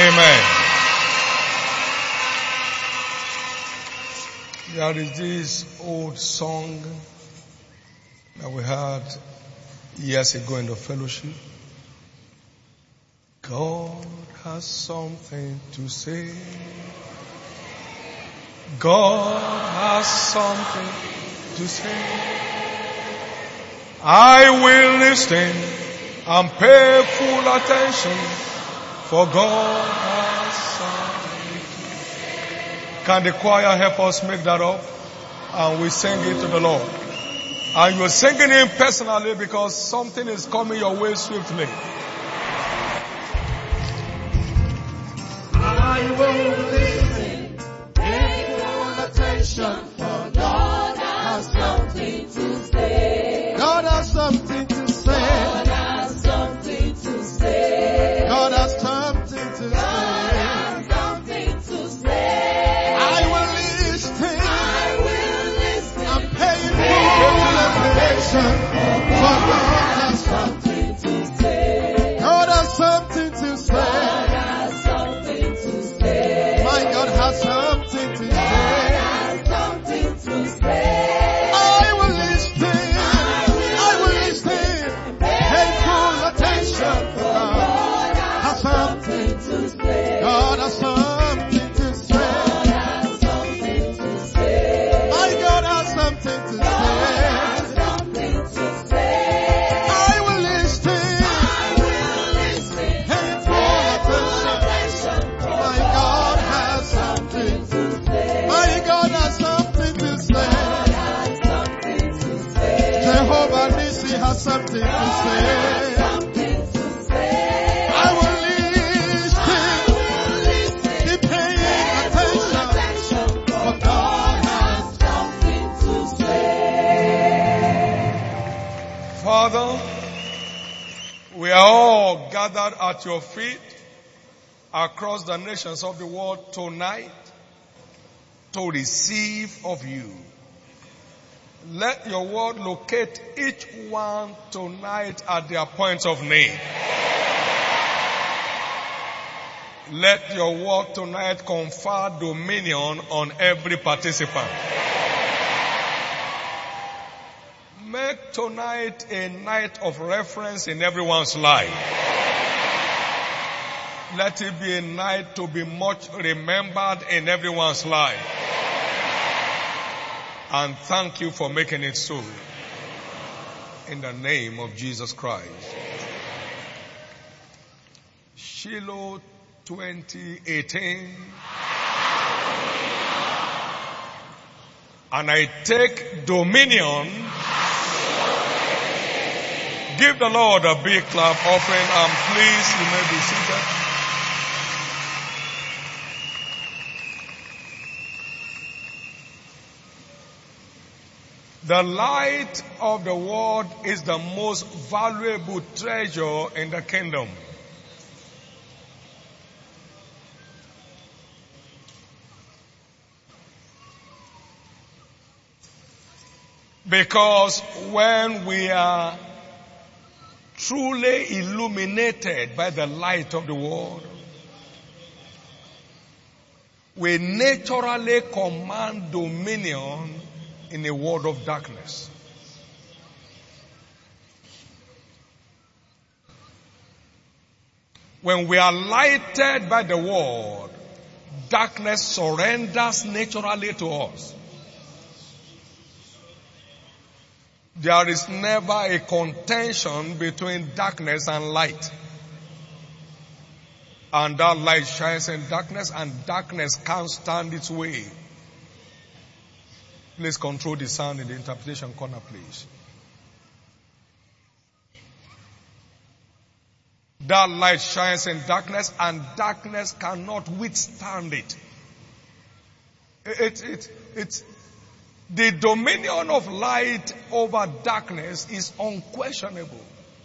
Amen. There is this old song that we heard years ago in the fellowship. God has something to say. God has something to say. I will listen and pay full attention, for God has something to say. Can the choir help us make that up? And we sing it to the Lord. And you're singing it personally because something is coming your way swiftly. I will listen, pay full attention, for God has something to say. God has something to say. God has something to say. God has something to say. God has something to say. I will listen. I will listen. I'm paying full attention, for God has something to say. God has something to say. God has something to say. My God has something to say. God has something to say. I will listen. I will listen. Pay full attention, for God has something to say. God has something to say. God has something to say. My God has something to say. God has something to say. I will listen. I will listen. Pay full attention. My God has something to say. My God has something to say. God has something to say. Jehovah Nissi has something to say. Something to say. I will listen. Be paying attention. For God has something to say. Father, we are all gathered at your feet across the nations of the world tonight to receive of you. Let your word locate each one tonight at their point of need. Let your word tonight confer dominion on every participant. Make tonight a night of reference in everyone's life. Let it be a night to be much remembered in everyone's life. And thank you for making it so. In the name of Jesus Christ. Shiloh 2018. And I take dominion. Give the Lord a big clap offering, and please, you may be seated. The light of the world is the most valuable treasure in the kingdom. Because when we are truly illuminated by the light of the world, we naturally command dominion in a world of darkness. When we are lighted by the word, darkness surrenders naturally to us. There is never a contention between darkness and light. And that light shines in darkness, and darkness can't stand its way. Please control the sound in the interpretation corner, please. That light shines in darkness, and darkness cannot withstand it. It's the dominion of light over darkness is unquestionable.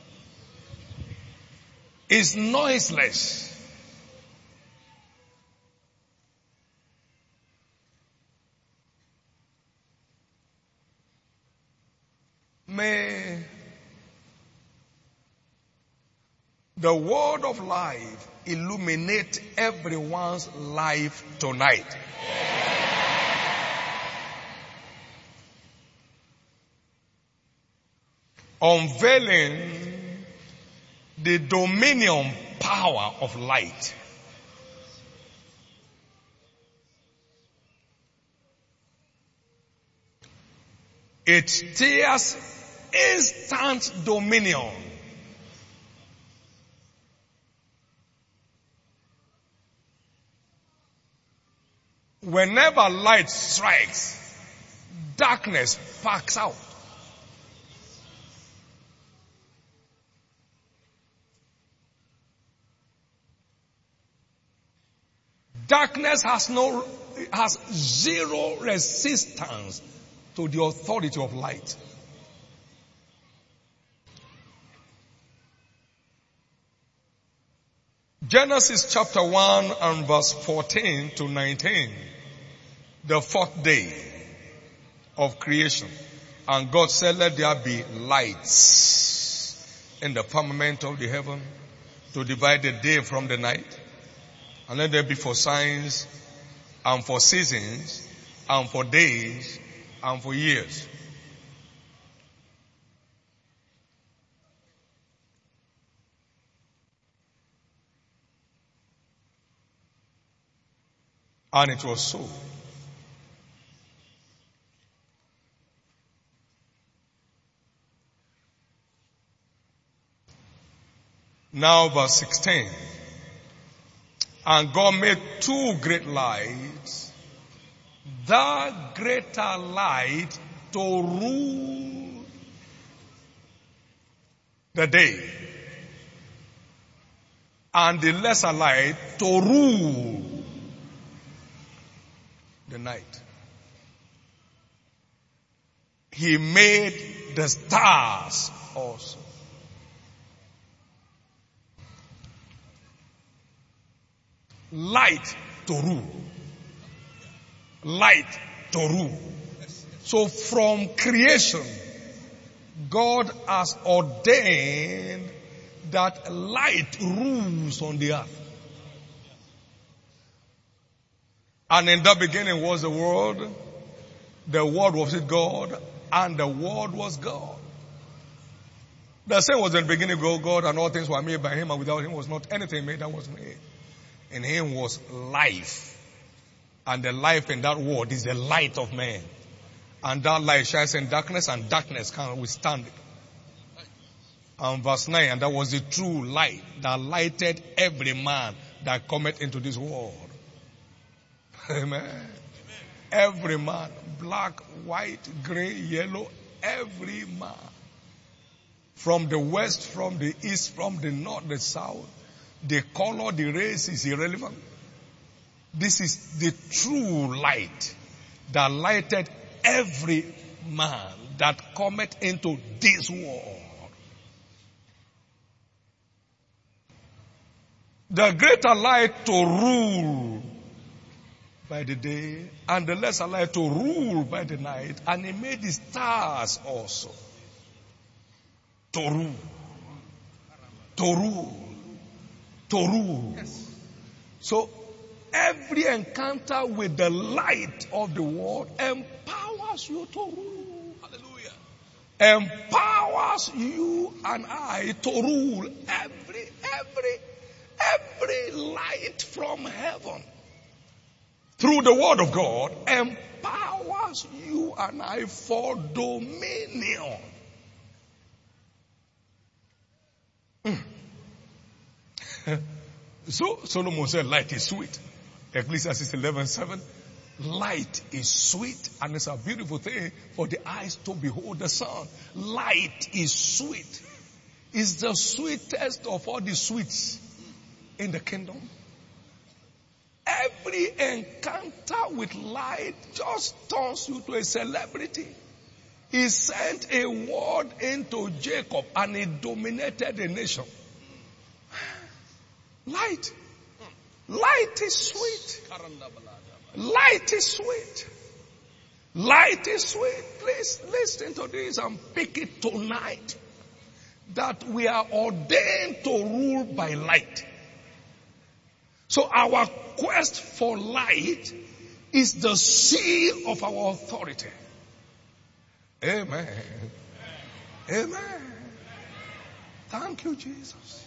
It's noiseless. May The word of life illuminate everyone's life tonight. Unveiling the dominion power of light. It steers instant dominion. Whenever light strikes, darkness packs out. Darkness has zero resistance to the authority of light. Genesis chapter 1 and verse 14 to 19. The fourth day of creation. And God said, let there be lights in the firmament of the heaven to divide the day from the night. And let there be for signs and for seasons and for days and for years. And it was so. Now verse 16. And God made two great lights, the greater light to rule the day, and the lesser light to rule the night. He made the stars also. Light to rule. Light to rule. So from creation, God has ordained that light rules on the earth. And in the beginning was the Word was with God, and the Word was God. The same was in the beginning with God, and all things were made by Him, and without Him was not anything made that was made. In Him was life. And the life in that word is the light of man. And that light shines in darkness, and darkness cannot withstand it. And verse 9, and that was the true light that lighted every man that cometh into this world. Amen. Every man, black, white, gray, yellow, every man. From the west, from the east, from the north, the south. The color, the race is irrelevant. This is the true light that lighted every man that cometh into this world. The greater light to rule by the day, and the lesser light to rule by the night, and He made the stars also to rule. To rule. To rule. Yes. So every encounter with the light of the world empowers you to rule. Hallelujah. Empowers you and I to rule every light from heaven through the word of God empowers you and I for dominion. So Solomon said light is sweet. Ecclesiastes 11:7. Light is sweet, and it's a beautiful thing for the eyes to behold the sun. Light is sweet. It's the sweetest of all the sweets in the kingdom. Every encounter with light just turns you to a celebrity. He sent a word into Jacob and he dominated the nation. Light. Light is sweet. Light is sweet. Light is sweet. Please listen to this and pick it tonight. That we are ordained to rule by light. So our quest for light is the seal of our authority. Amen. Amen. Thank you, Jesus.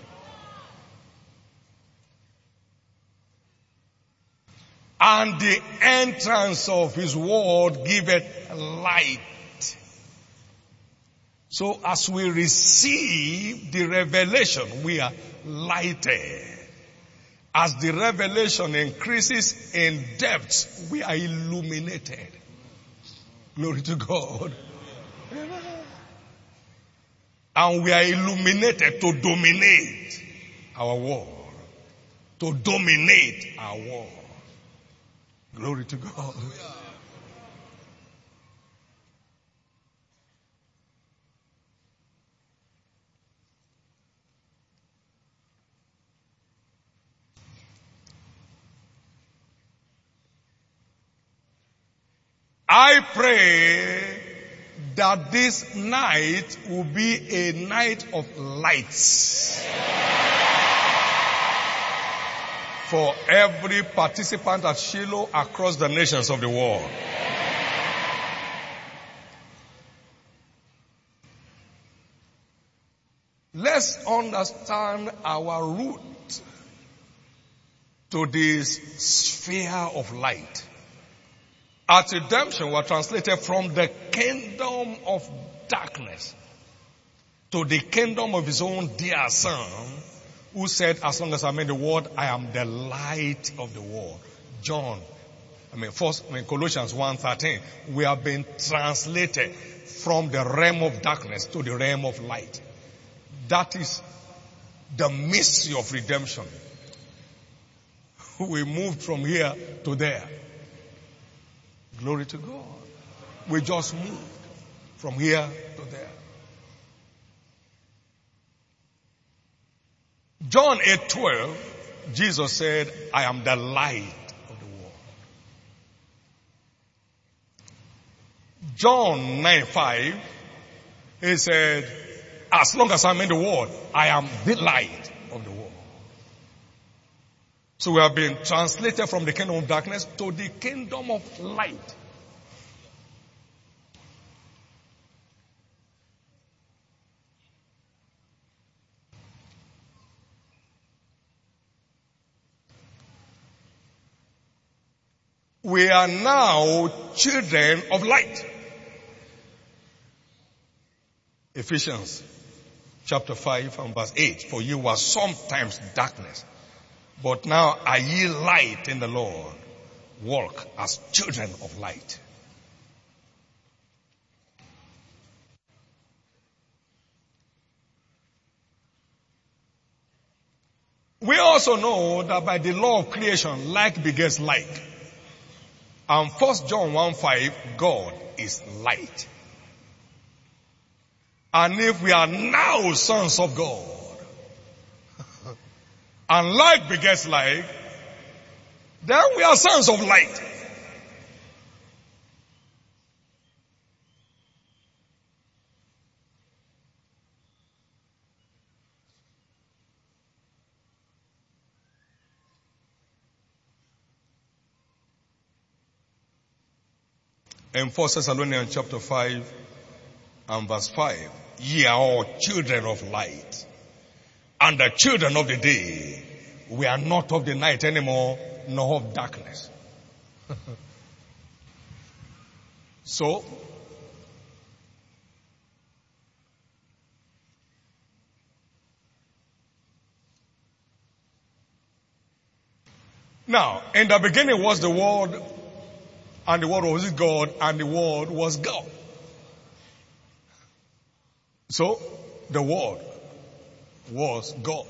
And the entrance of his word giveth light. So as we receive the revelation, we are lighted. As the revelation increases in depth, we are illuminated. Glory to God. And we are illuminated to dominate our world. To dominate our world. Glory to God. I pray that this night will be a night of lights for every participant at Shiloh across the nations of the world. Let's understand our route to this sphere of light. At redemption, we are translated from the kingdom of darkness to the kingdom of his own dear son, who said, as long as I'm in the world, I am the light of the world. Colossians 1:13. We have been translated from the realm of darkness to the realm of light. That is the mystery of redemption. We moved from here to there. Glory to God. We just moved from here to there. John 8:12, Jesus said, I am the light of the world. John 9:5, he said, as long as I'm in the world, I am the light of the world. So we have been translated from the kingdom of darkness to the kingdom of light. We are now children of light. Ephesians chapter 5 and verse 8. For you were sometimes darkness, but now are ye light in the Lord. Walk as children of light. We also know that by the law of creation, like begets like. And 1 John 1:5, God is light. And if we are now sons of God, and like begets like, then we are sons of light. In 1 Thessalonians chapter 5 and verse 5, ye are all children of light and the children of the day. We are not of the night anymore, nor of darkness. So, now, in the beginning was the Word, and the Word was God, and the Word was God. So, the Word was God.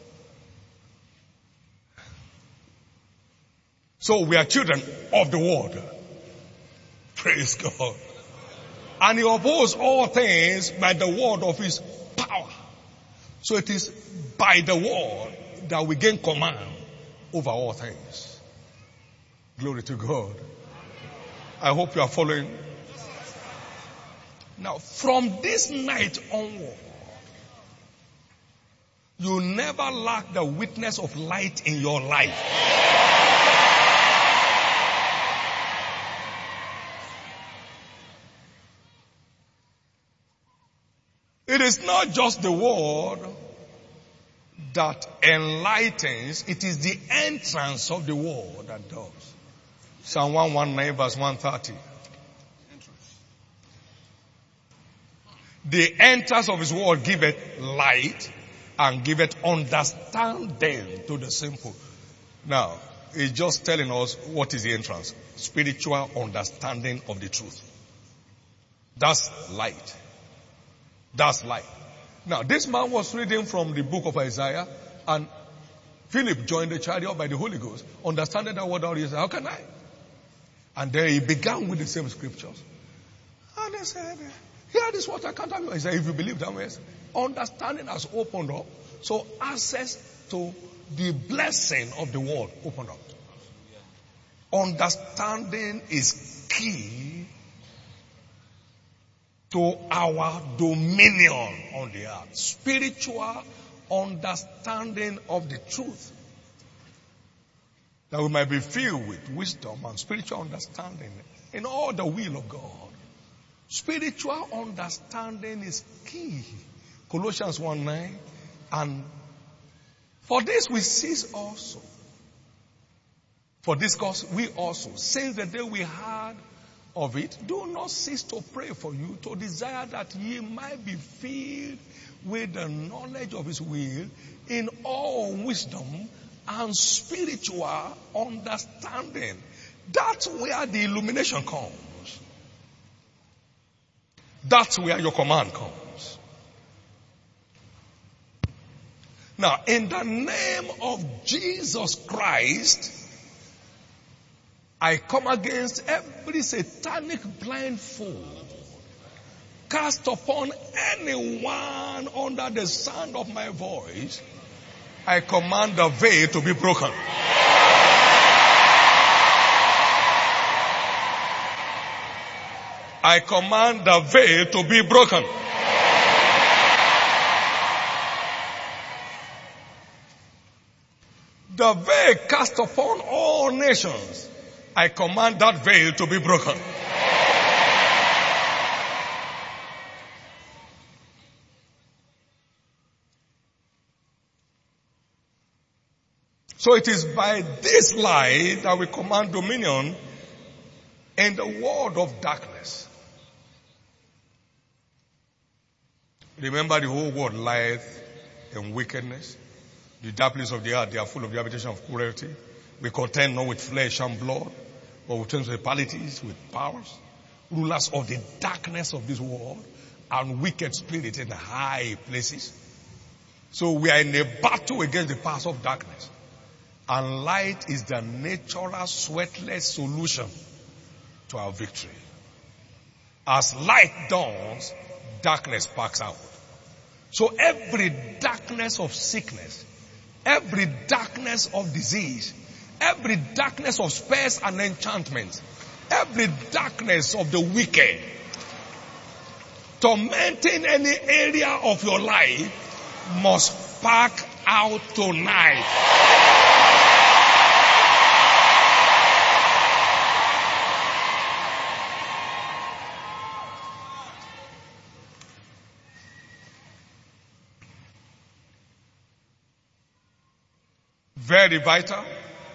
So, we are children of the Word. Praise God. And he upholds all things by the word of his power. So it is by the word that we gain command over all things. Glory to God. I hope you are following. Now, from this night onward, You never lack the witness of light in your life. It is not just the word that enlightens, it is the entrance of the word that does. Psalm 119 verse 130. The entrance of his word giveth light and giveth understanding to the simple. Now, it's just telling us what is the entrance. Spiritual understanding of the truth. That's light. That's light. Now, this man was reading from the book of Isaiah, and Philip joined the chariot by the Holy Ghost, understanding that word out. He said, how can I? And then he began with the same scriptures. And he said, here is what I can't tell you. He said, if you believe that way, understanding has opened up. So access to the blessing of the word opened up. Understanding is key to our dominion on the earth. Spiritual understanding of the truth. That we might be filled with wisdom and spiritual understanding in all the will of God. Spiritual understanding is key. Colossians 1:9. And for this we cease also. For this cause we also, since the day we heard of it, do not cease to pray for you, to desire that ye might be filled with the knowledge of his will in all wisdom and spiritual understanding. That's where the illumination comes. That's where your command comes. Now, in the name of Jesus Christ, I come against every satanic blindfold cast upon anyone under the sound of my voice. I command the veil to be broken. I command the veil to be broken. The veil cast upon all nations. I command that veil to be broken. So it is by this light that we command dominion in the world of darkness. Remember, the whole world lieth in wickedness. The darkness of the earth, they are full of the habitation of cruelty. We contend not with flesh and blood, but with principalities, with powers, rulers of the darkness of this world, and wicked spirits in the high places. So we are in a battle against the powers of darkness. And light is the natural, sweatless solution to our victory. As light dawns, darkness packs out. So every darkness of sickness, every darkness of disease, every darkness of spells and enchantments, every darkness of the wicked, tormenting any area of your life, must pack out tonight. Very vital.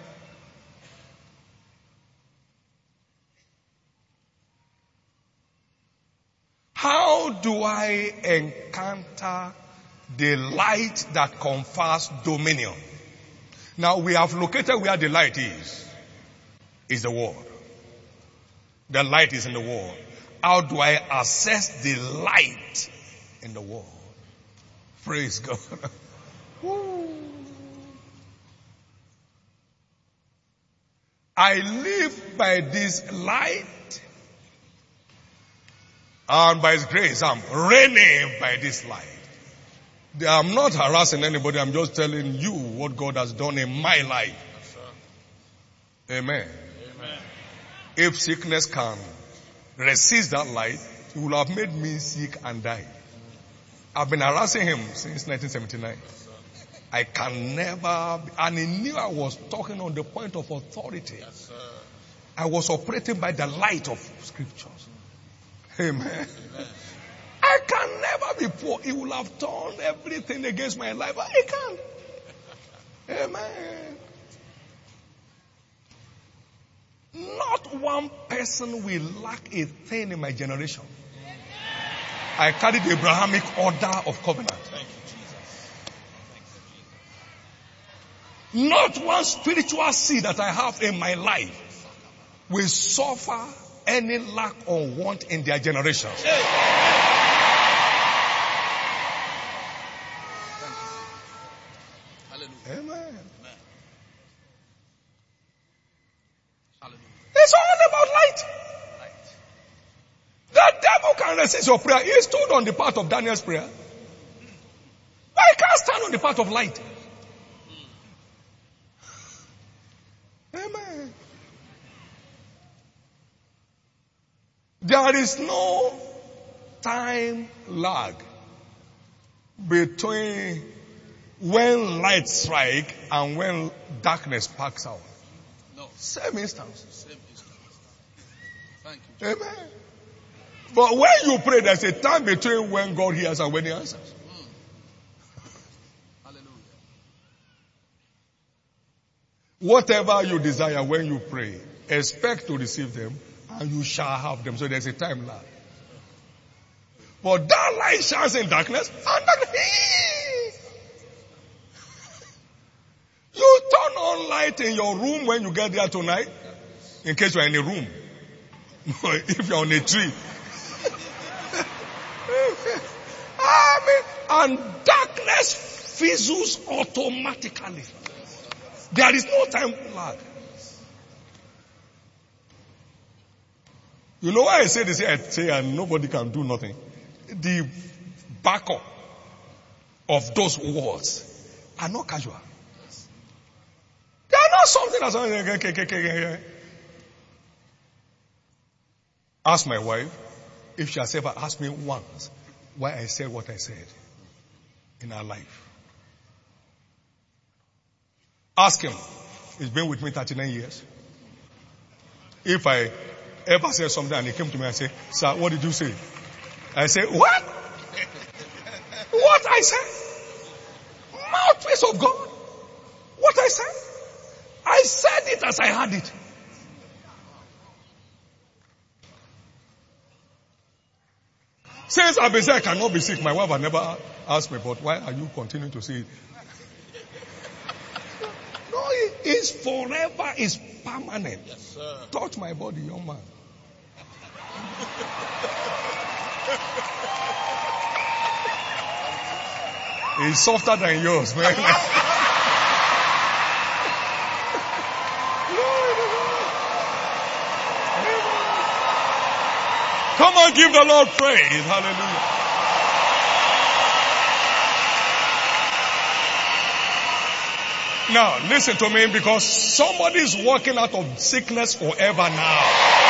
How do I encounter the light that confers dominion? Now we have located where the light is the word. The light is in the word. How do I access the light in the word? Praise God. Woo. I live by this light, and by His grace, I'm reigning by this light. I'm not harassing anybody. I'm just telling you what God has done in my life. Amen. Amen. If sickness can resist that light, He will have made me sick and die. I've been harassing Him since 1979. I can never, and he knew I was talking on the point of authority. Yes, sir. I was operating by the light of scriptures. Amen. Amen. I can never be poor. He will have turned everything against my life. I can't. Amen. Not one person will lack a thing in my generation. I carry the Abrahamic order of covenant. Thank you, Jesus. Not one spiritual seed that I have in my life will suffer any lack or want in their generations. Hallelujah. Amen. Hallelujah. It's all about light. The devil can resist your prayer. He stood on the path of Daniel's prayer. But he can't stand on the path of light. Amen. There is no time lag between when light strikes and when darkness packs out. No. Same instance. Same instance. Thank you, Jesus. Amen. But when you pray, there's a time between when God hears and when He answers. Hallelujah. Whatever you desire when you pray, expect to receive them and you shall have them. So there's a time lag. But that light shines in darkness and you turn on light in your room when you get there tonight, in case you're in a room. If you're on a tree. And darkness fizzles automatically. There is no time lag. You know why I say this? I say and nobody can do nothing. The backup of those words are not casual. They are not something that's... Ask my wife if she has ever asked me once why I said what I said in our life. Ask him. He's been with me 39 years. If I ever said something and he came to me and said, "Sir, what did you say?" I say, "What? What I said? Mouthpiece of God. What I said? I said it as I had it." Since I've been saying I cannot be sick, my wife had never asked me, "But why are you continuing to say it?" No, it is forever, it's permanent. Yes, sir. Touch my body, young man. It's softer than yours, man. Come on, give the Lord praise. Hallelujah. Now, listen to me, because somebody is walking out of sickness forever now.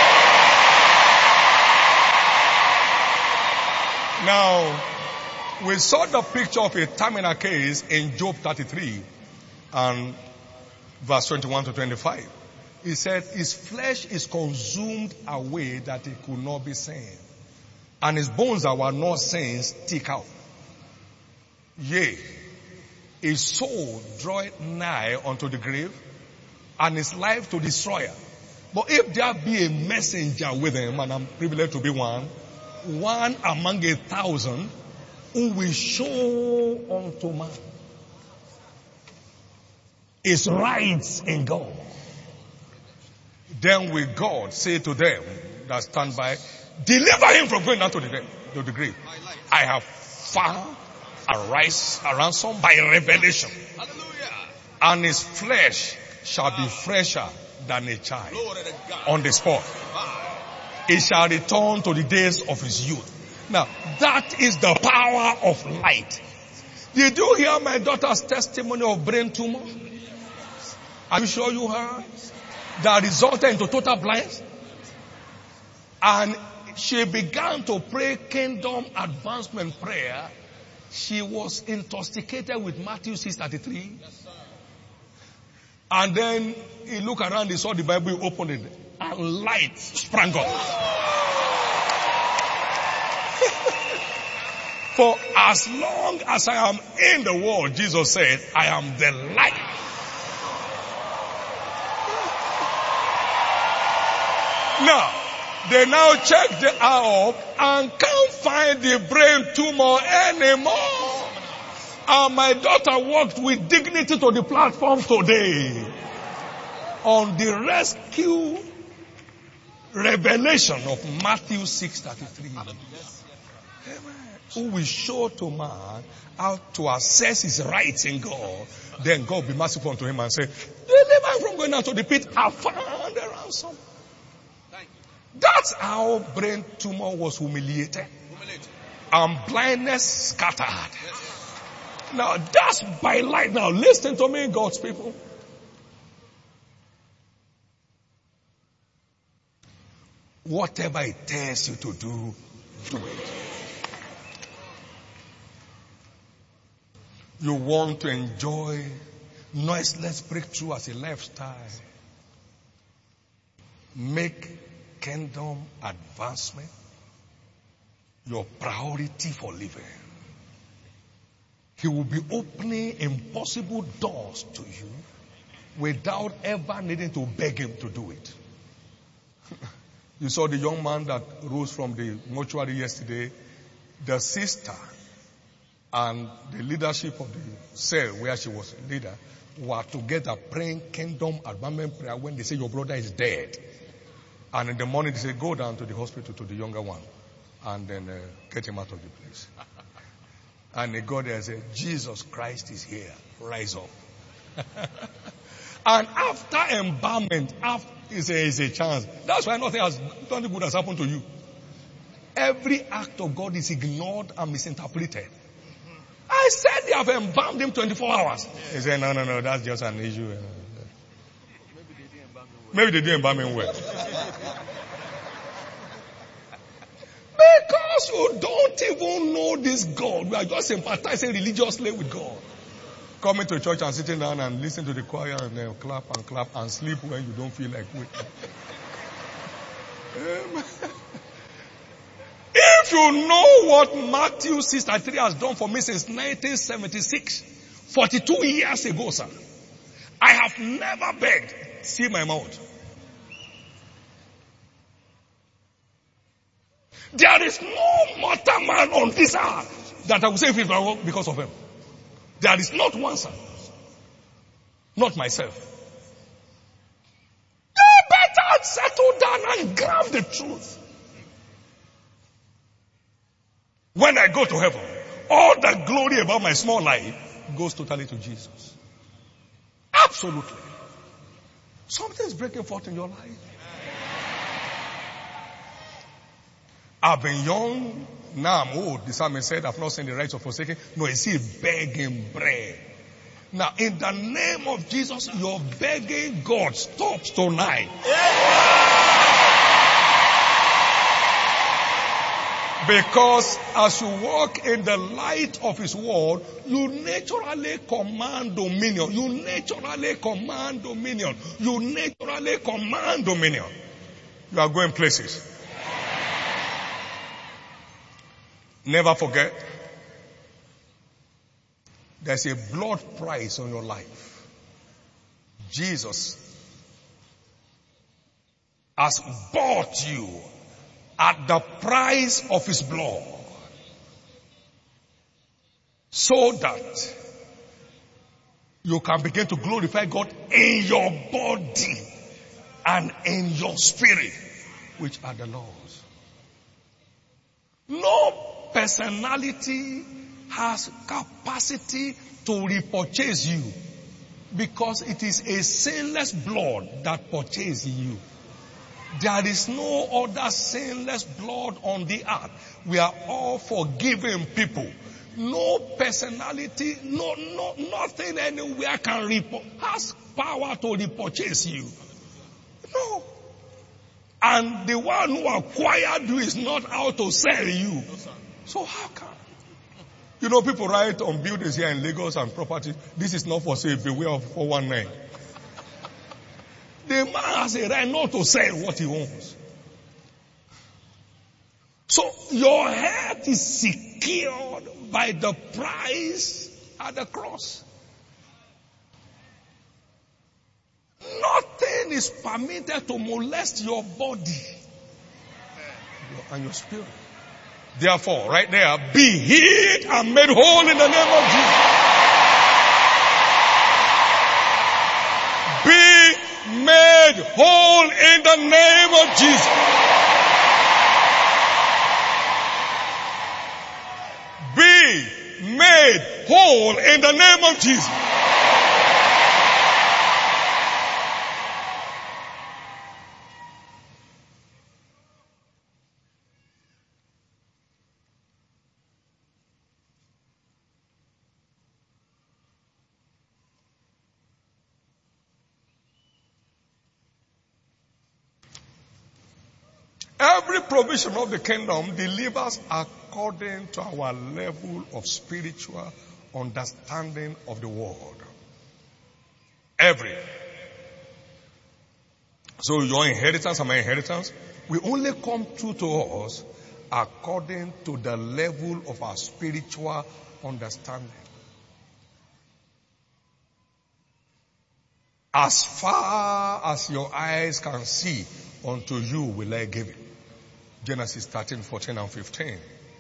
Now, we saw the picture of a terminal case in Job 33 and verse 21 to 25. He said, his flesh is consumed away that it could not be seen, and his bones that were not seen stick out. Yea, his soul draweth nigh unto the grave, and his life to destroyer. But if there be a messenger with him, and I'm privileged to be one among 1,000, who will show unto man his rights in God, then will God say to them that stand by, deliver him from going down to the grave. I have found a ransom by revelation. Hallelujah. And his flesh shall be fresher than a child. Glory to God. On the spot. He shall return to the days of his youth. Now, that is the power of light. Did you hear my daughter's testimony of brain tumor? Are you sure you heard? That resulted into total blindness. And she began to pray kingdom advancement prayer she was intoxicated with Matthew 6:33. And then he looked around, he saw the Bible, he opened it, and light sprang up. For as long as I am in the world, Jesus said, I am the light. Now, they now check the eye up and can't find the brain tumor anymore. And my daughter walked with dignity to the platform today on the rescue revelation of Matthew 6:33. Who will show to man how to assess his rights in God. Then God will be merciful unto him and say, deliver him from going down to the pit. I found a ransom. That's how brain tumor was humiliated. And blindness scattered. Now that's by light. Now listen to me, God's people. Whatever it tells you to do, do it. You want to enjoy noiseless breakthrough as a lifestyle. Make kingdom advancement your priority for living. He will be opening impossible doors to you without ever needing to beg him to do it. You saw the young man that rose from the mortuary yesterday. The sister and the leadership of the cell where she was leader were together praying kingdom advancement prayer when they say your brother is dead. And in the morning they say go down to the hospital to the younger one and then get him out of the place. And they go there and say, Jesus Christ is here. Rise up. And after embalmment, is a chance. That's why nothing good has happened to you. Every act of God is ignored and misinterpreted. I said they have embalmed him 24 hours. He said, no, that's just an issue. Maybe they didn't embalm him well. Because you don't even know this God. We are just sympathizing religiously with God. Coming to church and sitting down and listen to the choir and then clap and sleep when you don't feel like waking. If you know what Matthew 6:33 has done for me since 1976, 42 years ago, sir, I have never begged. See my mouth. There is no mortal man on this earth that I will say if it were because of him. There is not one, sir. Not myself. You better settle down and grab the truth. When I go to heaven, all the glory about my small life goes totally to Jesus. Absolutely. Something's breaking forth in your life. I've been young, now I'm old. The psalmist said, I've not seen the righteous forsaken, nor is he begging bread. Now, in the name of Jesus, your begging God stops tonight. Because as you walk in the light of his word, you naturally command dominion. You naturally command dominion. You naturally command dominion. You are going places. Never forget, there's a blood price on your life. Jesus has bought you at the price of his blood, so that you can begin to glorify God in your body and in your spirit, which are the Lord's. No personality has capacity to repurchase you, because it is a sinless blood that purchases you. There is no other sinless blood on the earth. We are all forgiven people. No personality, nothing anywhere has power to repurchase you. No. And the one who acquired you is not out to sell you. So how can? You know, people write on buildings here in Lagos and property, this is not for sale, beware of 419. The man has a right not to sell what he owns. So your health is secured by the price at the cross. Nothing is permitted to molest your body and your spirit. Therefore, right there, be healed and made whole in the name of Jesus. Be made whole in the name of Jesus. Be made whole in the name of Jesus. Every provision of the kingdom delivers according to our level of spiritual understanding of the word. Every. So your inheritance and my inheritance will only come true to us according to the level of our spiritual understanding. As far as your eyes can see, unto you will I give it. Genesis 13, 14 and 15.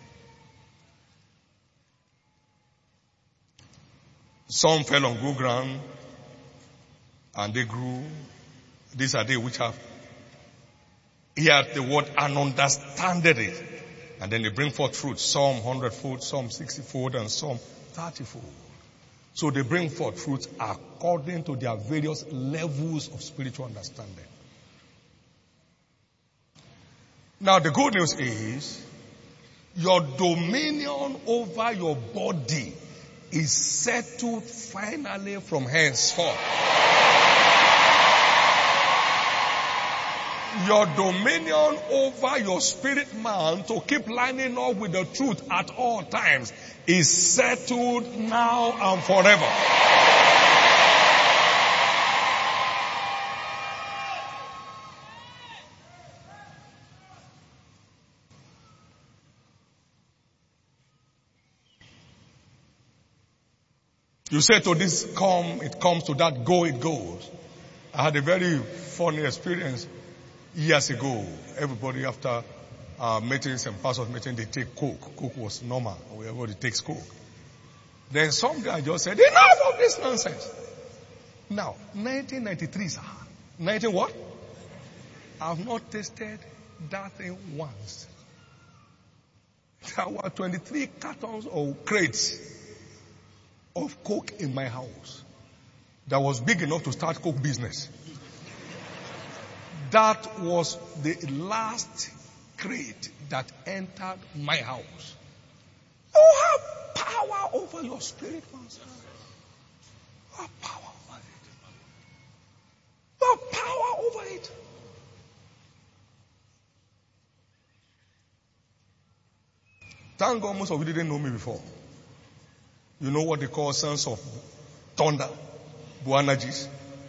Some fell on good ground and they grew. These are they which have heard the word and understanded it. And then they bring forth fruit. Some 100-fold, some 60-fold, and some 30-fold. So they bring forth fruit according to their various levels of spiritual understanding. Now the good news is, your dominion over your body is settled finally from henceforth. Your dominion over your spirit man to keep lining up with the truth at all times is settled now and forever. You say to this come, it comes, to that go, it goes. I had a very funny experience years ago. Everybody after meetings and pastors meetings, they take Coke. Coke was normal. Everybody takes Coke. Then some guy just said, enough of this nonsense. Now, 1993, sir. 19 what? I've not tasted that thing once. There were 23 cartons or crates of Coke in my house that was big enough to start Coke business. That was the last crate that entered my house. You have power over your spirit, man. You have power over it. You have power over it. Thank God most of you didn't know me before. You know what they call sons of thunder, Boanerges.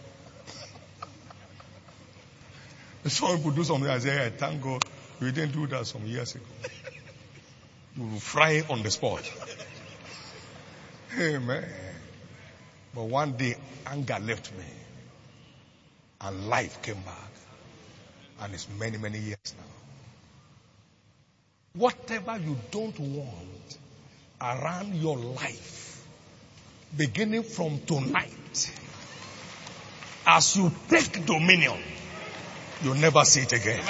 Some people do something, I say, hey, thank God we didn't do that some years ago. You will fry on the spot. Amen. But one day, anger left me. And life came back. And it's many, many years now. Whatever you don't want around your life, beginning from tonight, as you take dominion, you'll never see it again.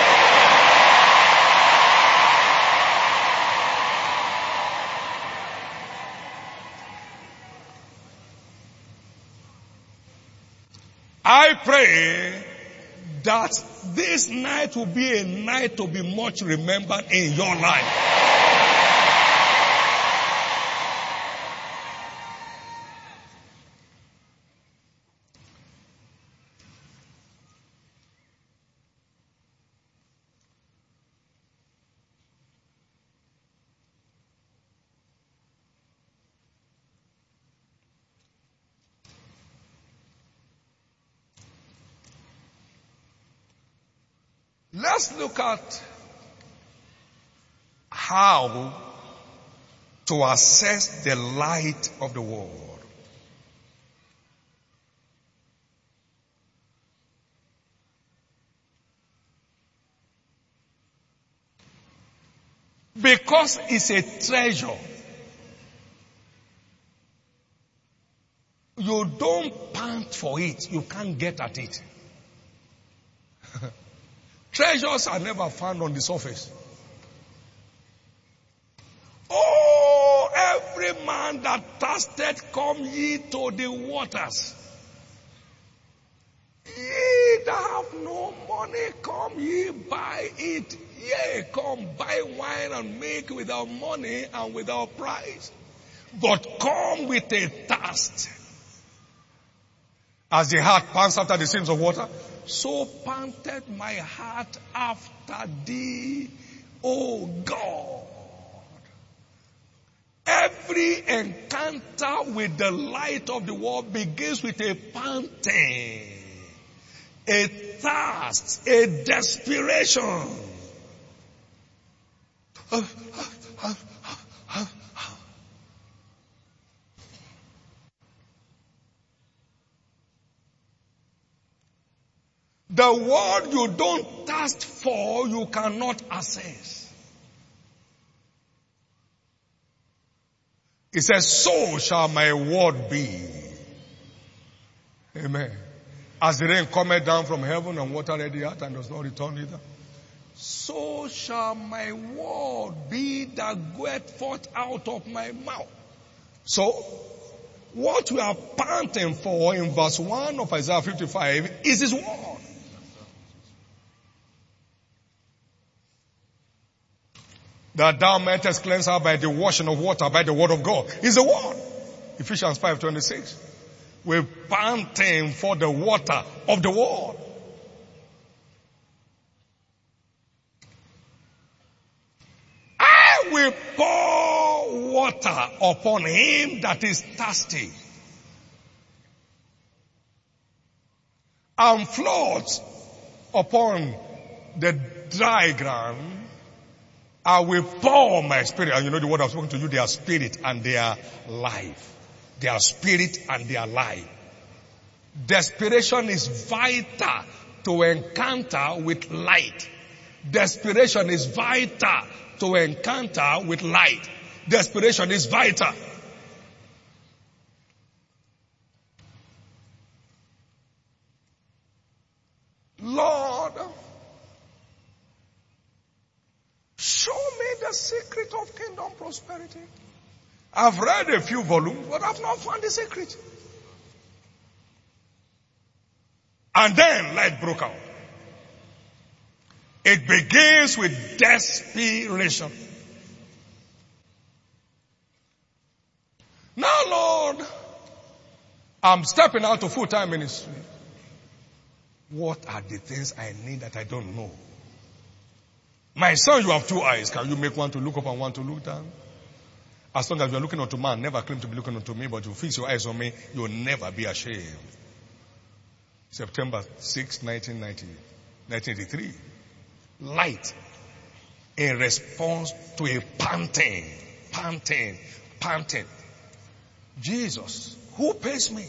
I pray that this night will be a night to be much remembered in your life. Let's look at how to assess the light of the world. Because it's a treasure. You don't pant for it, you can't get at it. Treasures are never found on the surface. Oh, every man that thirsted, come ye to the waters. Ye that have no money, come ye buy it. Yea, come buy wine and milk without money and without price. But come with a thirst. As the heart pants after the streams of water, so panted my heart after thee, O God. Every encounter with the light of the world begins with a panting, a thirst, a desperation. The word you don't thirst for, you cannot access. It says, so shall my word be. Amen. As the rain cometh down from heaven and watereth the earth and does not return thither, so shall my word be that goeth forth out of my mouth. So, what we are panting for in verse 1 of Isaiah 55 is His word. That thou mightest cleanse her by the washing of water, by the word of God, is the word. Ephesians 5:26. We're panting for the water of the word. I will pour water upon him that is thirsty, and floods upon the dry ground. I will pour my spirit. And you know the word I've spoken to you, they are spirit and they are life. They are spirit and they are life. Desperation is vital to encounter with light. Desperation is vital to encounter with light. Desperation is vital. Lord, show me the secret of kingdom prosperity. I've read a few volumes, but I've not found the secret. And then light broke out. It begins with desperation. Now, Lord, I'm stepping out to full-time ministry. What are the things I need that I don't know? My son, you have two eyes. Can you make one to look up and one to look down? As long as you are looking unto man, never claim to be looking unto me, but you fix your eyes on me, you will never be ashamed. September 6, 1983. Light in response to a panting. Jesus, who pays me?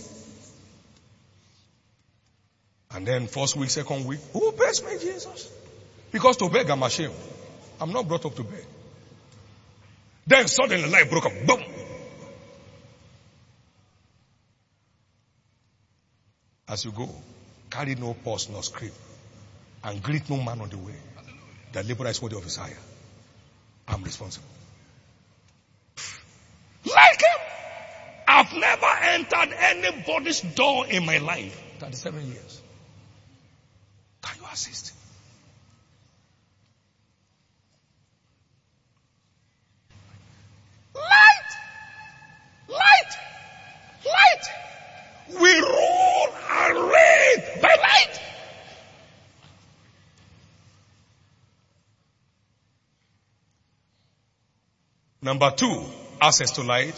And then first week, second week, who pays me, Jesus? Because to beg, I'm ashamed. I'm not brought up to beg. Then suddenly light broke up. Boom! As you go, carry no purse nor scrip, and greet no man on the way. The laborer is worthy of his hire. I'm responsible. Like him, I've never entered anybody's door in my life. 37 years. Can you assist? Light! We rule and reign by light. Number 2, access to light.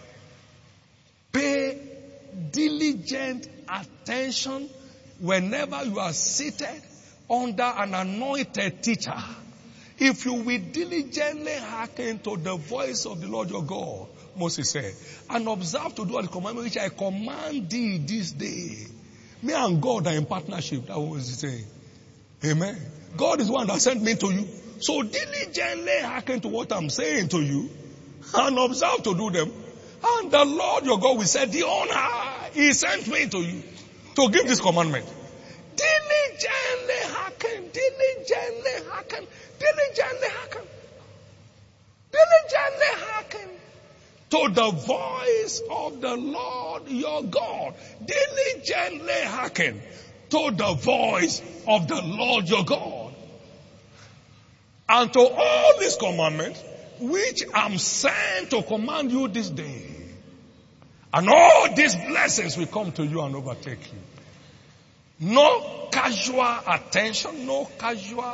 Pay diligent attention whenever you are seated under an anointed teacher. If you will diligently hearken to the voice of the Lord your God, Moses said, and observe to do all the commandments which I command thee this day. Me and God are in partnership. That was he saying. Amen. God is the one that sent me to you. So diligently hearken to what I'm saying to you and observe to do them. And the Lord your God will set the honor. He sent me to you to give this commandment. Diligently hearken, diligently hearken, diligently hearken, diligently hearken to the voice of the Lord your God. Diligently hearken to the voice of the Lord your God. And to all these commandments which I'm sent to command you this day. And all these blessings will come to you and overtake you. No casual attention, no casual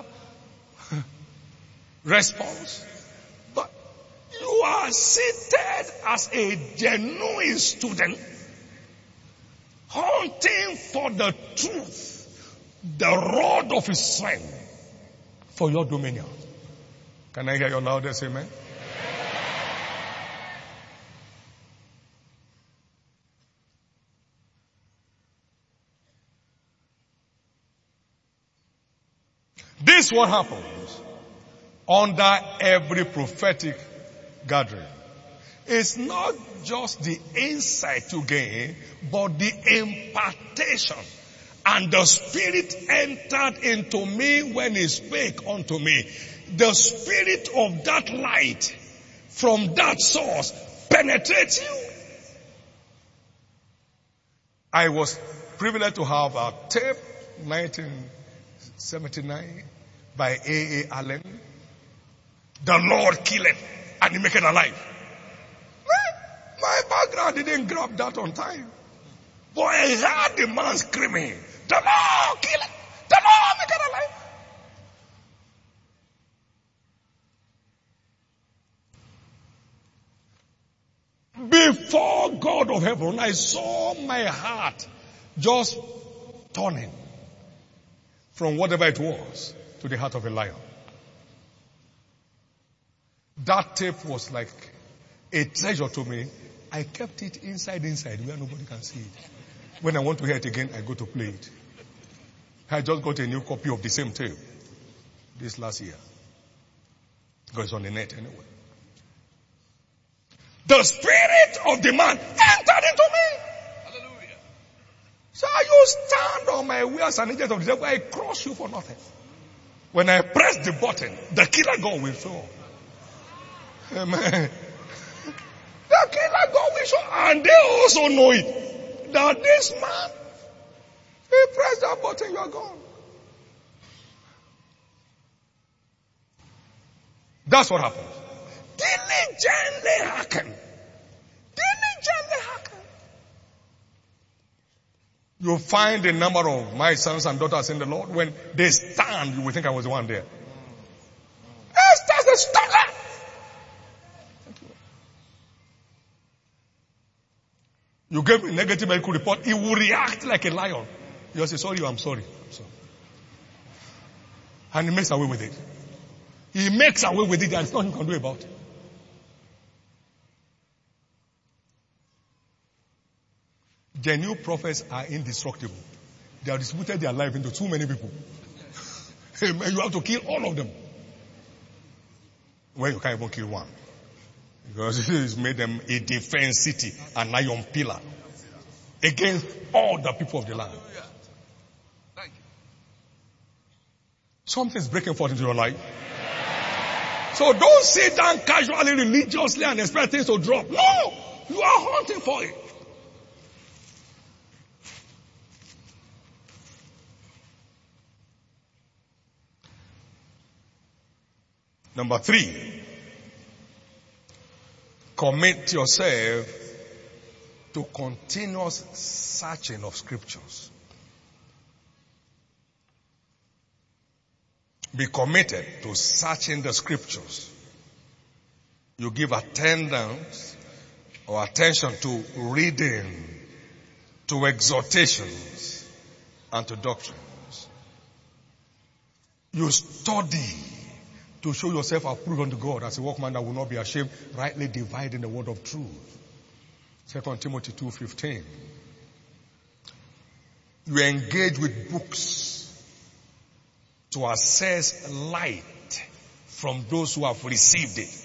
response. But you are seated as a genuine student, hunting for the truth, the rod of his strength for your dominion. Can I hear your loudest amen? This is what happens under every prophetic gathering. It's not just the insight you gain, but the impartation. And the Spirit entered into me when he spake unto me. The Spirit of that light from that source penetrates you. I was privileged to have a tape, 1979, by A.A. Allen. The Lord killeth and he maketh alive. My background didn't grab that on time. But I heard the man screaming, the Lord killeth, the Lord maketh alive. Before God of heaven, I saw my heart just turning from whatever it was to the heart of a lion. That tape was like a treasure to me. I kept it inside where nobody can see it. When I want to hear it again, I go to play it. I just got a new copy of the same tape this last year. Because it's on the net anyway. The Spirit of the man entered into me. Hallelujah. So you stand on my wheels and agents of the devil, I crush you for nothing. When I press the button, the killer gun will show. Amen. The killer God will show. And they also know it. That this man, he pressed that button, you are gone. That's what happens. Diligently hearken. Diligently hearken. You find a number of my sons and daughters in the Lord. When they stand, you will think I was the one there. Esther's the stalker. You gave a negative medical report, he will react like a lion. You say, sorry, I'm sorry. I'm sorry. And he makes away with it. He makes away with it, there's nothing you can do about it. Genuine prophets are indestructible. They have distributed their life into too many people. Amen. You have to kill all of them. Well, you can't even kill one. Because it's made them a defense city, an iron pillar against all the people of the land. Thank you. Something's breaking forth into your life. So don't sit down casually, religiously and expect things to drop. No! You are hunting for it. Number 3. Commit yourself to continuous searching of scriptures. Be committed to searching the scriptures. You give attendance or attention to reading, to exhortations, and to doctrines. You study to show yourself approved unto God as a workman that will not be ashamed, rightly dividing the word of truth. 2 Timothy 2:15. You engage with books to assess light from those who have received it.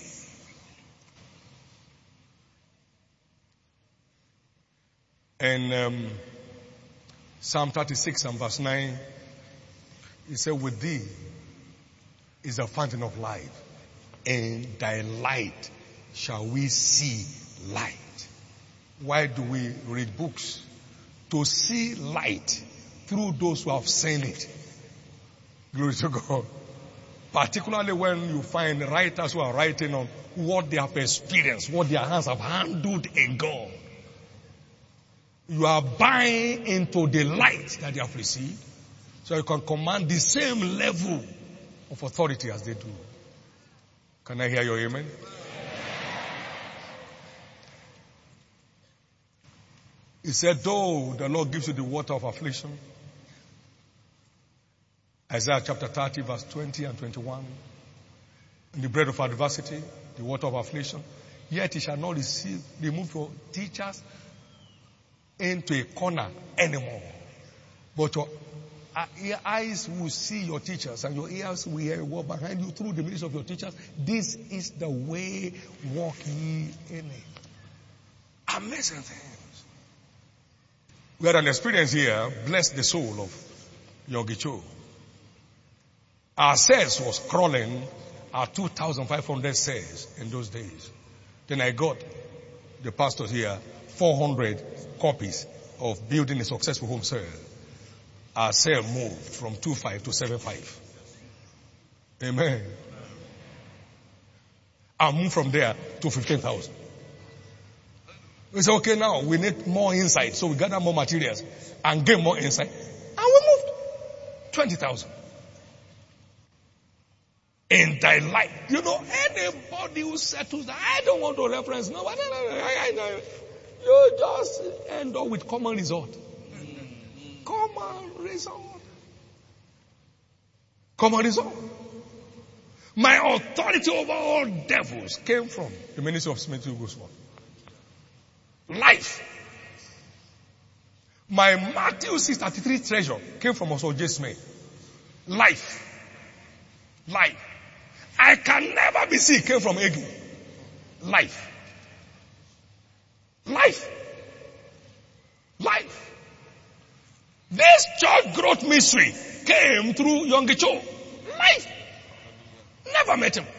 And Psalm 36 and verse 9, he said, with thee is the fountain of life. In thy light shall we see light. Why do we read books? To see light through those who have seen it. Glory to God. Particularly when you find writers who are writing on what they have experienced, what their hands have handled in God. You are buying into the light that they have received, so you can command the same level of authority as they do. Can I hear your amen? He said, though the Lord gives you the water of affliction, Isaiah chapter 30 verse 20 and 21, and the bread of adversity, the water of affliction, yet he shall not remove your teachers into a corner anymore. But your eyes will see your teachers and your ears will hear a word behind you through the ministry of your teachers. This is the way, walk ye in it. Amazing things. We had an experience here, bless the soul of Yogi Cho. Our sales was crawling at 2,500 sales in those days. Then I got the pastors here 400 copies of Building a Successful Home sale. Our sale moved from 2.5 to 7.5. Amen. I moved from there to 15,000. We said, okay, now we need more insight. So we gather more materials and gain more insight. And we moved 20,000. In thy light. You know, anybody who settles that, I don't want to reference, no, you just end up with common result. Common result. Common result. My authority over all devils came from the ministry of Smith Wigglesworth. Life. My Matthew 6:33 treasure came from Oswald J. Smith. Life. Life. I can never be sick came from Egu. Life. Life. Life. This church growth mystery came through Yonggi Cho. Life. Never met him.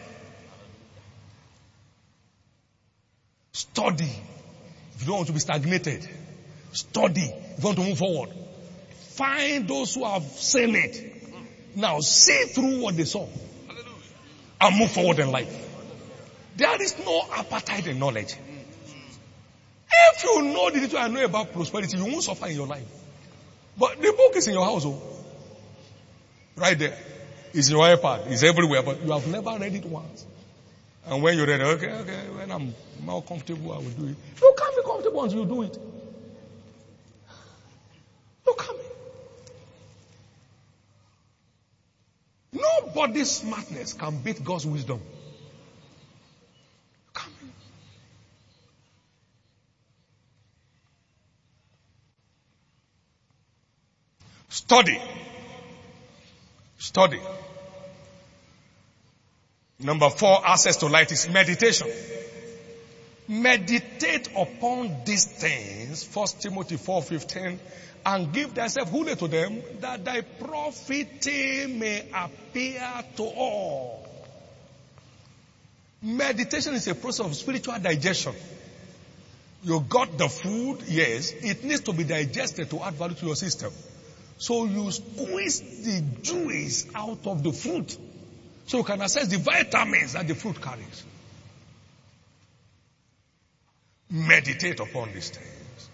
Study. If you don't want to be stagnated, study. If you want to move forward, find those who have seen it. Now see through what they saw and move forward in life. There is no appetite in knowledge. If you know the little I know about prosperity, you won't suffer in your life. But the book is in your house, right there. It's in your iPad. It's everywhere, but you have never read it once. And when you read it, okay, when I'm more comfortable, I will do it. You can't be comfortable until you do it. You can't be. Nobody's smartness can beat God's wisdom. You can't be. Study. Study. Number 4, access to light is meditation. Meditate upon these things, 1 Timothy 4:15, and give thyself wholly to them, that thy profiting may appear to all. Meditation is a process of spiritual digestion. You got the food, yes, it needs to be digested to add value to your system. So you squeeze the juice out of the fruit, so you can access the vitamins that the fruit carries. Meditate upon these things.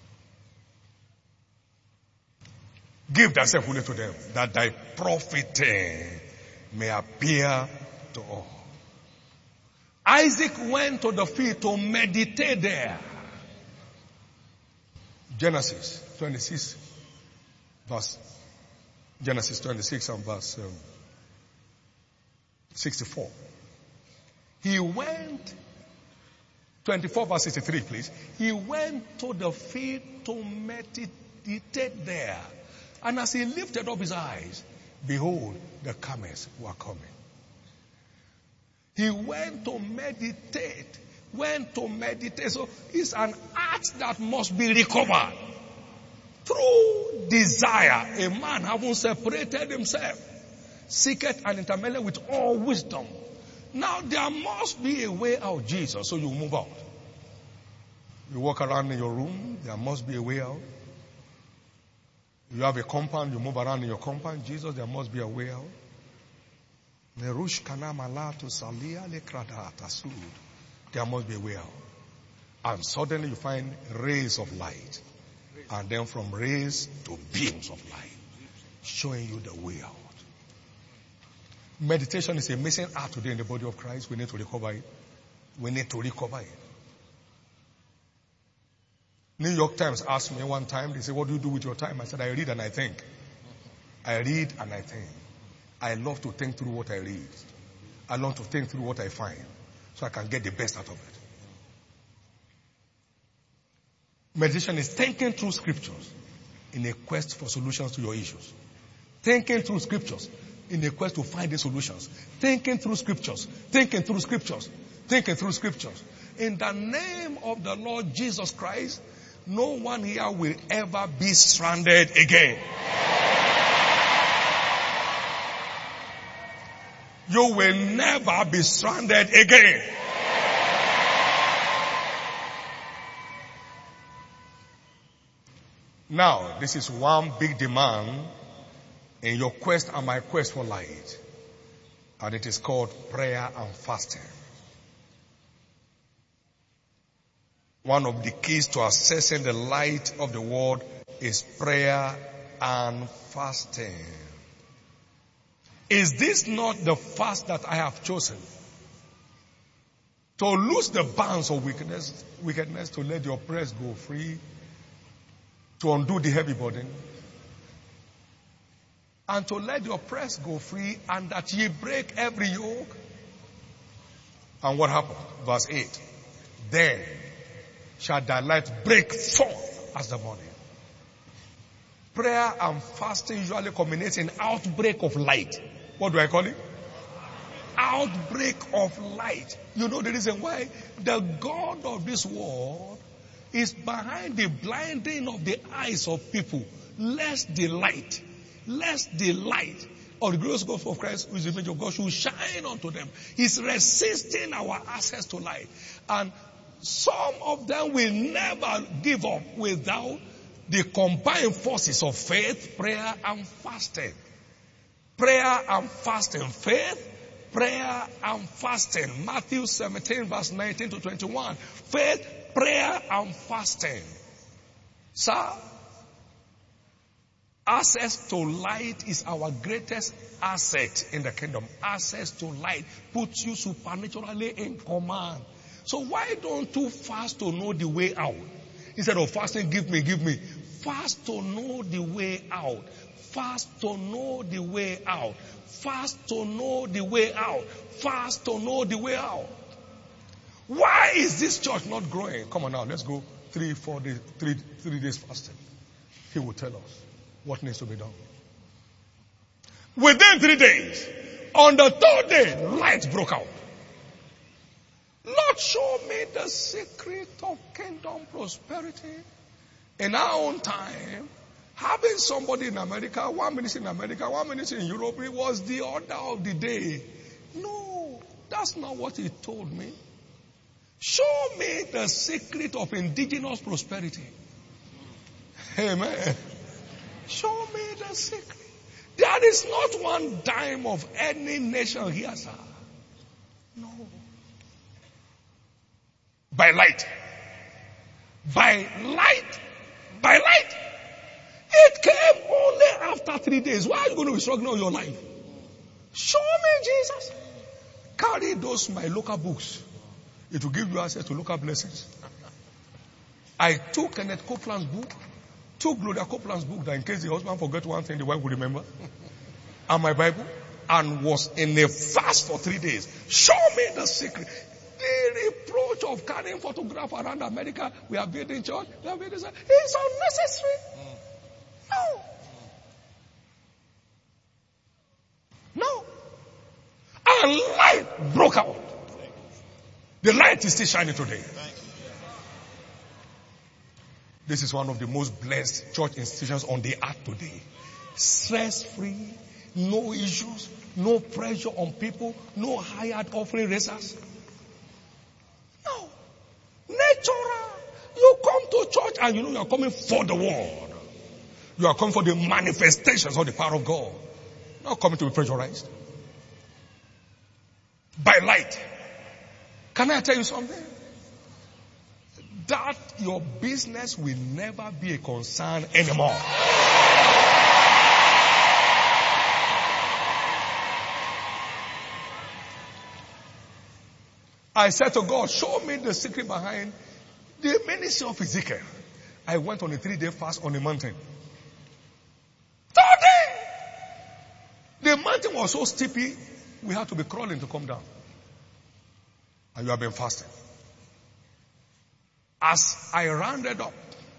Give thyself fully to them, that thy profiting may appear to all. Isaac went to the field to meditate there. Genesis 26 and verse 64. He went, 24 verse 63, please. He went to the field to meditate there. And as he lifted up his eyes, behold, the camels were coming. He went to meditate. So it's an art that must be recovered. Through desire, a man having separated himself, seeketh and intermeddle with all wisdom. Now there must be a way out, Jesus, so you move out. You walk around in your room, there must be a way out. You have a compound, you move around in your compound, Jesus, there must be a way out. There must be a way out. And suddenly you find rays of light. And then from rays to beams of light, showing you the way out. Meditation is a missing art today in the body of Christ. We need to recover it. New York Times asked me one time, they said, what do you do with your time? I said, I read and I think. I love to think through what I read. I love to think through what I find, so I can get the best out of it. Meditation is thinking through scriptures in a quest for solutions to your issues. Thinking through scriptures in a quest to find the solutions. Thinking through scriptures. In the name of the Lord Jesus Christ, no one here will ever be stranded again. You will never be stranded again. Now, this is one big demand in your quest and my quest for light. And it is called prayer and fasting. One of the keys to accessing the light of the world is prayer and fasting. Is this not the fast that I have chosen? To loose the bands of wickedness, to let your prayers go free, to undo the heavy burden, and to let your press go free, and that ye break every yoke. And what happened? Verse 8. Then shall thy light break forth as the morning. Prayer and fasting usually culminates in outbreak of light. What do I call it? Outbreak of light. You know the reason why? The God of this world is behind the blinding of the eyes of people. Lest the light of the glorious gospel of Christ, who is the image of God, should shine unto them. He's resisting our access to light. And some of them will never give up without the combined forces of faith, prayer, and fasting. Prayer and fasting. Faith, prayer, and fasting. Matthew 17, verse 19 to 21. Faith, prayer, and fasting. Sir, access to light is our greatest asset in the kingdom. Access to light puts you supernaturally in command. So why don't you fast to know the way out? Instead of fasting, give me. Fast to know the way out. Fast to know the way out. Fast to know the way out. Fast to know the way out. Why is this church not growing? Come on now, let's go 3 days fasting. He will tell us what needs to be done. Within 3 days, on the 3rd day, light broke out. Lord, show me the secret of kingdom prosperity. In our own time, having somebody in America, 1 minute in America, 1 minute in Europe, it was the order of the day. No, that's not what he told me. Show me the secret of indigenous prosperity. Amen. Show me the secret. There is not one dime of any nation here, sir. No. By light. It came only after 3 days. Why are you going to be struggling all your life? Show me Jesus. Carry those my local books. It will give you access to local blessings. I took Kenneth Copeland's book, took Gloria Copeland's book, that in case the husband forget one thing, the wife will remember. And my Bible. and was in a fast for 3 days. Show me the secret. The reproach of carrying photograph around America, we are building church, we are building church, is unnecessary. No. No. And light broke out. The light is still shining today. This is one of the most blessed church institutions on the earth today. Stress-free, no issues, no pressure on people, no hired offering raisers. No. Natural. You come to church and you know you are coming for the word. You are coming for the manifestations of the power of God. Not coming to be pressurized. By light. Can I tell you something? That your business will never be a concern anymore. I said to God, show me the secret behind the ministry of Ezekiel. I went on a 3-day fast on a mountain. 3 days! The mountain was so steepy, we had to be crawling to come down. And you have been fasting. As I rounded up,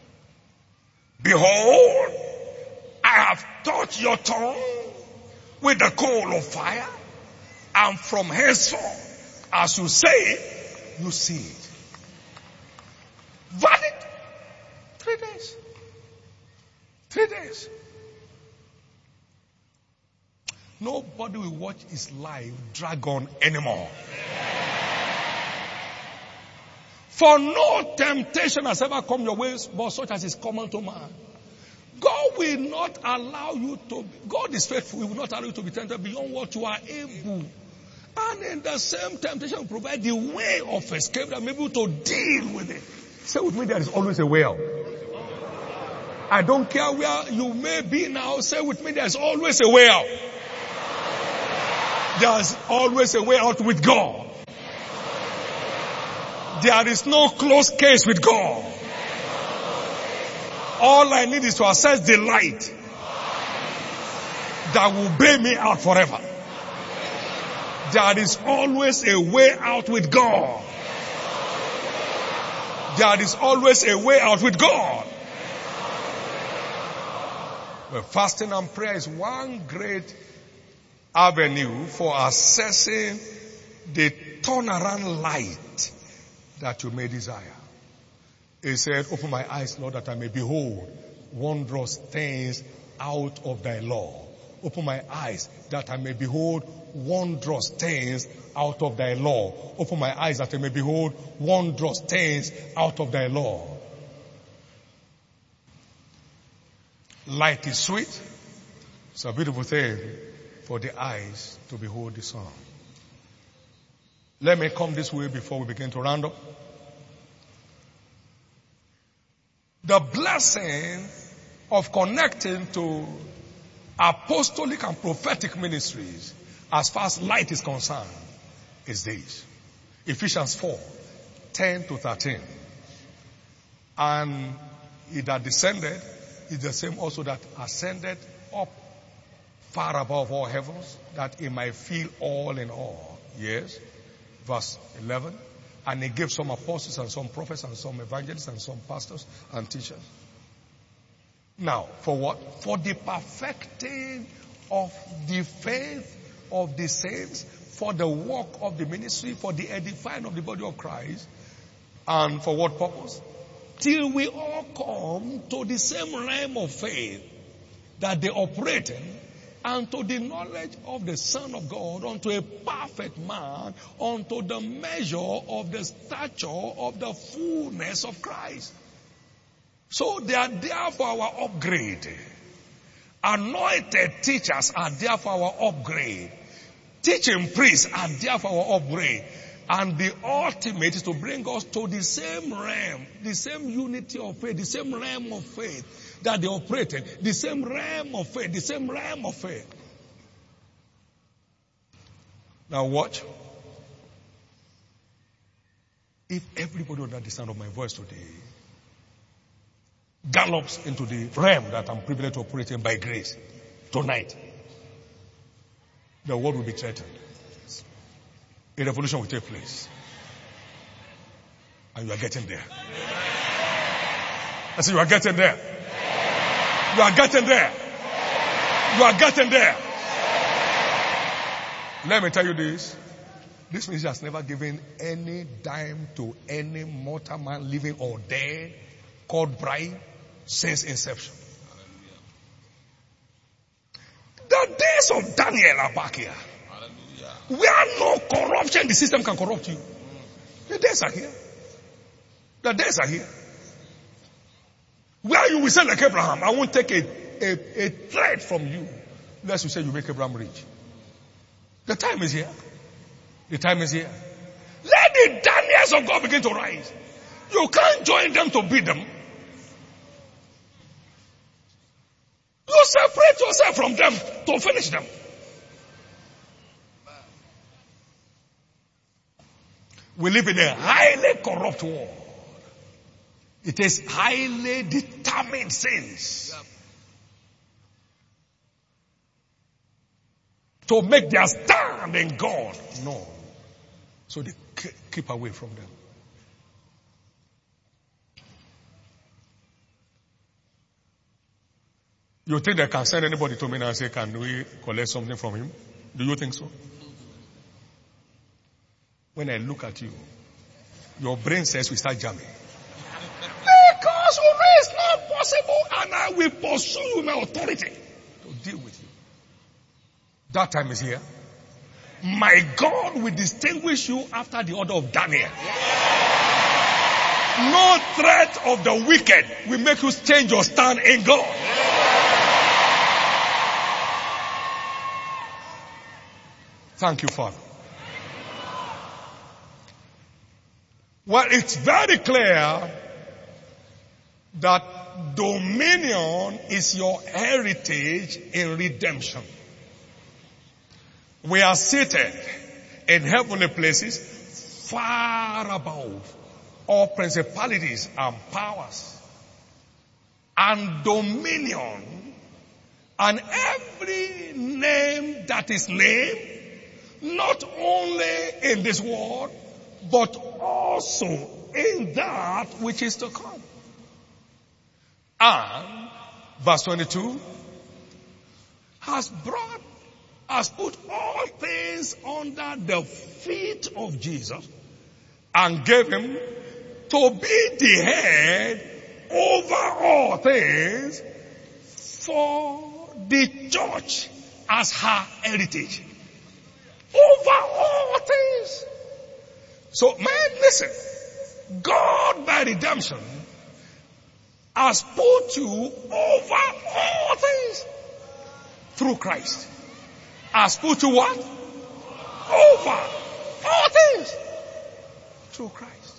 behold, I have touched your tongue with the coal of fire, and from henceforth, as you say it, you see it. Valid. 3 days. 3 days. Nobody will watch his life drag on anymore. For no temptation has ever come your way, but such as is common to man. God will not allow you to, God is faithful, He will not allow you to be tempted beyond what you are able. And in the same temptation will provide the way of escape that may be able to deal with it. Say with me, there is always a way out. I don't care where you may be now, say with me, there is always a way out. There is always a way out with God. There is no closed case with God. All I need is to access the light that will bail me out forever. There is always a way out with God. There is always a way out with God. Well, fasting and prayer is one great avenue for assessing the turnaround light that you may desire. He said, open my eyes, Lord, that I may behold wondrous things out of thy law. Open my eyes that I may behold wondrous things out of thy law. Open my eyes that I may behold wondrous things out of thy law. Light is sweet. It's a beautiful thing for the eyes to behold the sun. Let me come this way before we begin to round up. The blessing of connecting to apostolic and prophetic ministries as far as light is concerned is this. Ephesians 4:10-13. And he that descended is the same also that ascended up far above all heavens, that he might fill all in all. Yes. Verse 11. And he gave some apostles and some prophets and some evangelists and some pastors and teachers. Now, for what? For the perfecting of the faith of the saints, for the work of the ministry, for the edifying of the body of Christ. And for what purpose? Till we all come to the same realm of faith that they operate in, and to the knowledge of the Son of God, unto a perfect man, unto the measure of the stature of the fullness of Christ. So they are there for our upgrade. Anointed teachers are there for our upgrade. Teaching priests are there for our upgrade. And the ultimate is to bring us to the same realm, the same unity of faith, the same realm of faith that they operated, the same realm of faith, the same realm of faith. Now watch. If everybody under the sound of my voice today gallops into the realm that I'm privileged to operate in by grace tonight, the world will be threatened. A revolution will take place. And you are getting there. I said, you are getting there. You are getting there. You are getting there. Let me tell you this. This ministry has never given any dime to any mortal man, living or dead, called bribe, since inception. The days of Daniel are back here. Where no corruption, the system can corrupt you. The days are here. The days are here. Where you will say like Abraham, I won't take a thread from you, unless you say you make Abraham rich. The time is here. The time is here. Let the Daniels of God begin to rise. You can't join them to beat them. You separate yourself from them to finish them. We live in a highly corrupt world. It is highly determined sins to make their stand in God known. So they keep away from them. You think they can send anybody to me and say, can we collect something from him? Do you think so? When I look at you, your brain says we start jamming. Because it's not possible, and I will pursue you with my authority to deal with you. That time is here. My God will distinguish you after the order of Daniel. No threat of the wicked will make you change your stand in God. Thank you, Father. Well, it's very clear that dominion is your heritage in redemption. We are seated in heavenly places far above all principalities and powers and dominion and every name that is named, not only in this world, but also in that which is to come. And, verse 22, has put all things under the feet of Jesus and gave him to be the head over all things for the church as her heritage. Over all things. So, man, listen. God, by redemption, has put you over all things through Christ. Has put you what? Over all things through Christ.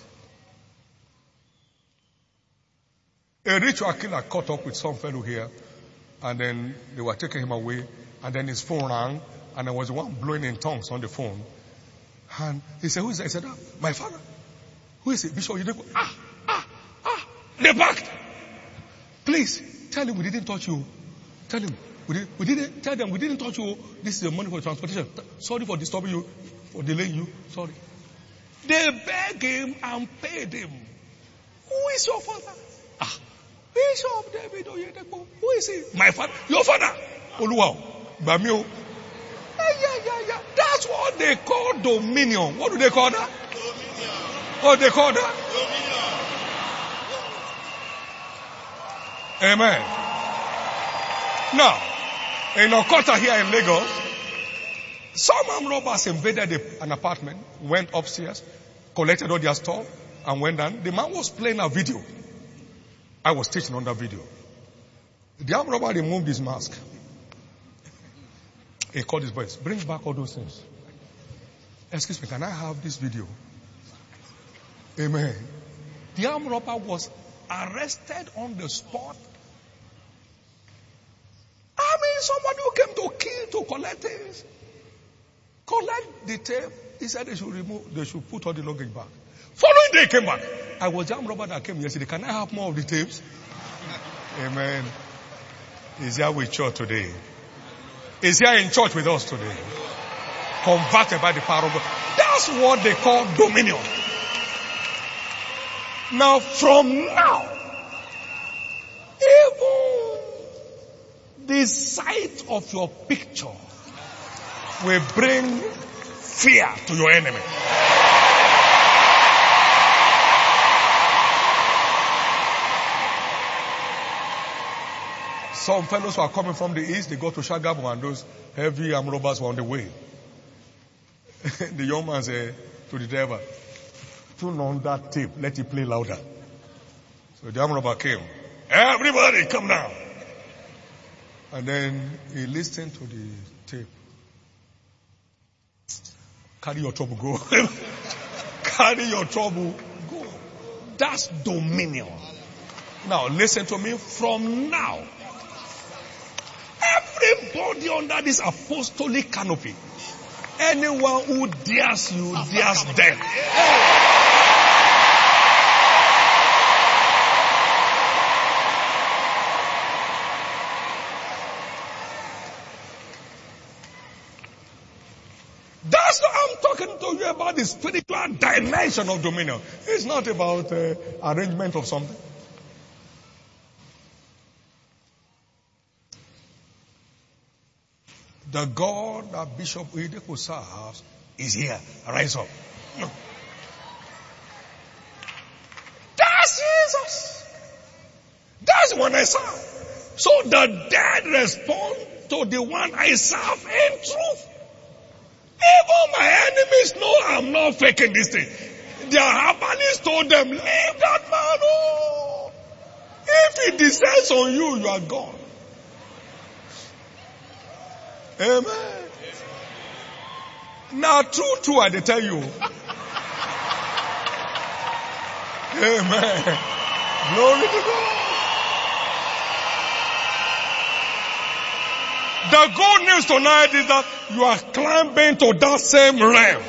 A ritual killer caught up with some fellow here, and then they were taking him away, and then his phone rang, and there was one blowing in tongues on the phone. And he said, who is that? He said, my father. Who is it? Bishop, you didn't go, they backed. Please, tell him we didn't touch you. Tell him, we didn't touch you. This is the money for transportation. Sorry for disturbing you, for delaying you. Sorry. They begged him and paid him. Who is your father? Bishop David Oyedepo. Who is he? My father. Your father. Oluwa. Bamio. Yeah. That's what they call dominion. What do they call that? Dominion. What do they call that? Dominion. Amen. Now, in Okota here in Lagos, some armed robbers invaded an apartment, went upstairs, collected all their stuff, and went down. The man was playing a video. I was teaching on that video. The armed robber removed his mask. He called his boys, bring back all those things. Excuse me, can I have this video? Amen. The armed robber was arrested on the spot. Somebody who came to kill, to collect things. Collect the tape. He said they should put all the luggage back. Following day he came back. I was the armed robber that came yesterday. Can I have more of the tapes? Amen. Is here with church today? Is here in church with us today? Converted by the power of God. That's what they call dominion. Now, from now, even the sight of your picture will bring fear to your enemy. Some fellows who are coming from the east, they go to Shagamu and those heavy armed robbers were on the way. The young man said to the driver, "Turn on that tape, let it play louder." So the armed robber came. "Everybody come down." And then he listened to the tape. "Carry your trouble, go." Carry your trouble, go. That's dominion. Now listen to me. From now, everybody under this apostolic canopy, anyone who dares you, dares them. That's what I'm talking to you about, the spiritual dimension of dominion. It's not about arrangement of something. The God that Bishop Oyedepo serves is here. Rise up. Look. That's Jesus. That's the one I serve. So the dead respond to the one I serve in truth. Even my enemies know I'm not faking this thing. Their herbalists told them, "Leave that man. Oh. If he descends on you, you are gone." Amen. Now, true, I tell you. Amen. Glory to God. The good news tonight is that you are climbing to that same realm.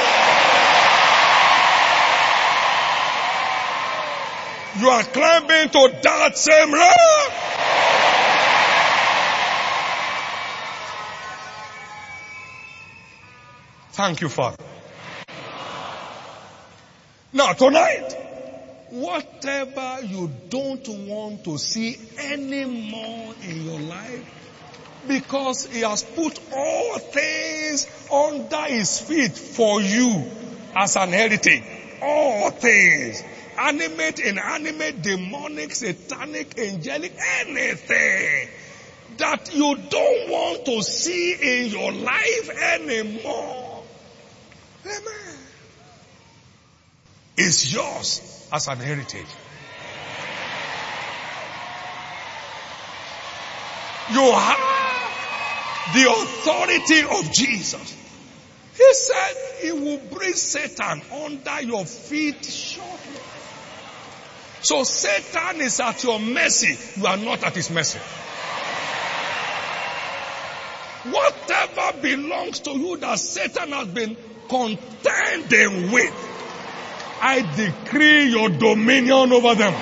You are climbing to that same realm. Thank you, Father. Now, tonight, whatever you don't want to see anymore in your life, because He has put all things under His feet for you as an heritage. All things. Animate, inanimate, demonic, satanic, angelic, anything that you don't want to see in your life anymore. Amen. It's yours as an heritage. You have the authority of Jesus. He said He will bring Satan under your feet shortly. So Satan is at your mercy. You are not at his mercy. Whatever belongs to you that Satan has been contending with, I decree your dominion over them.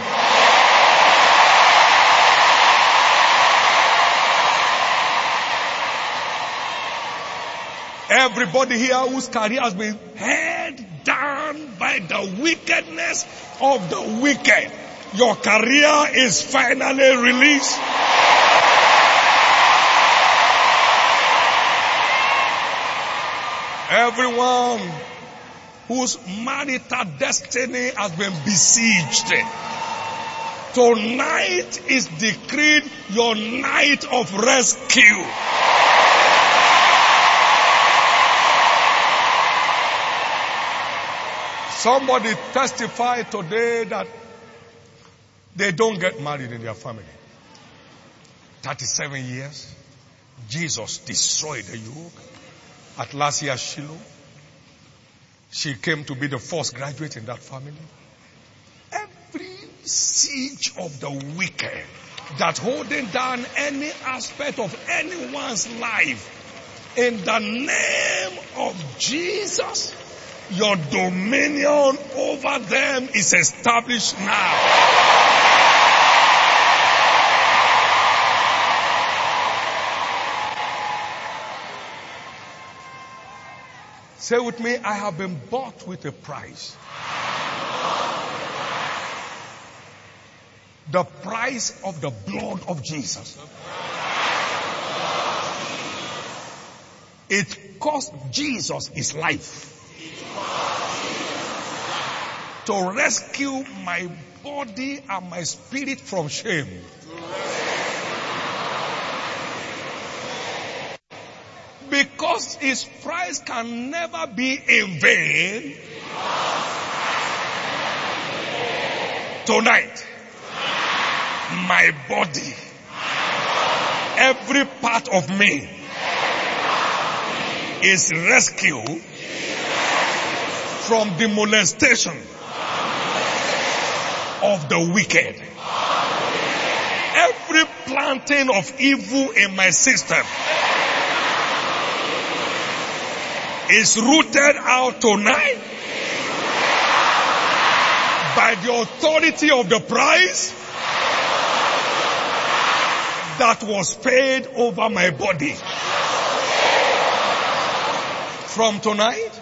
Everybody here whose career has been held down by the wickedness of the wicked, your career is finally released. Everyone whose marital destiny has been besieged, tonight is decreed your night of rescue. Somebody testified today that they don't get married in their family. 37 years, Jesus destroyed the yoke. At last year, Shiloh, she came to be the first graduate in that family. Every siege of the wicked that's holding down any aspect of anyone's life, in the name of Jesus, your dominion over them is established now. Say with me, I have been bought with a price. The price of the blood of Jesus. It cost Jesus his life to rescue my body and my spirit from shame. Because his price can never be in vain. Tonight, my body, every part of me is rescued from the molestation of the wicked. Every planting of evil in my system is rooted out tonight by the authority of the price that was paid over my body. From tonight,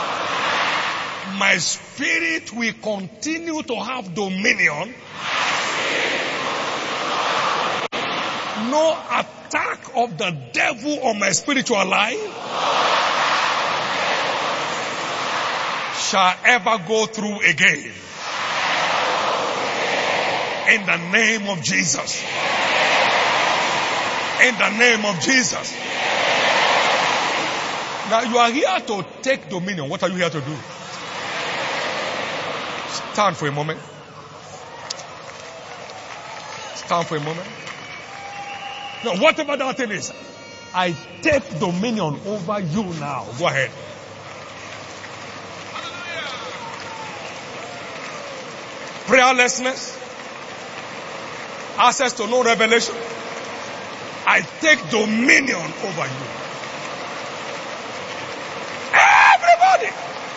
my spirit will continue to have dominion. No attack of the devil on my spiritual life shall ever go through again. In the name of Jesus. In the name of Jesus. Now you are here to take dominion. What are you here to do? Stand for a moment. Stand for a moment. Now whatever that thing is, I take dominion over you now. Go ahead. Prayerlessness, access to no revelation. I take dominion over you. Everybody.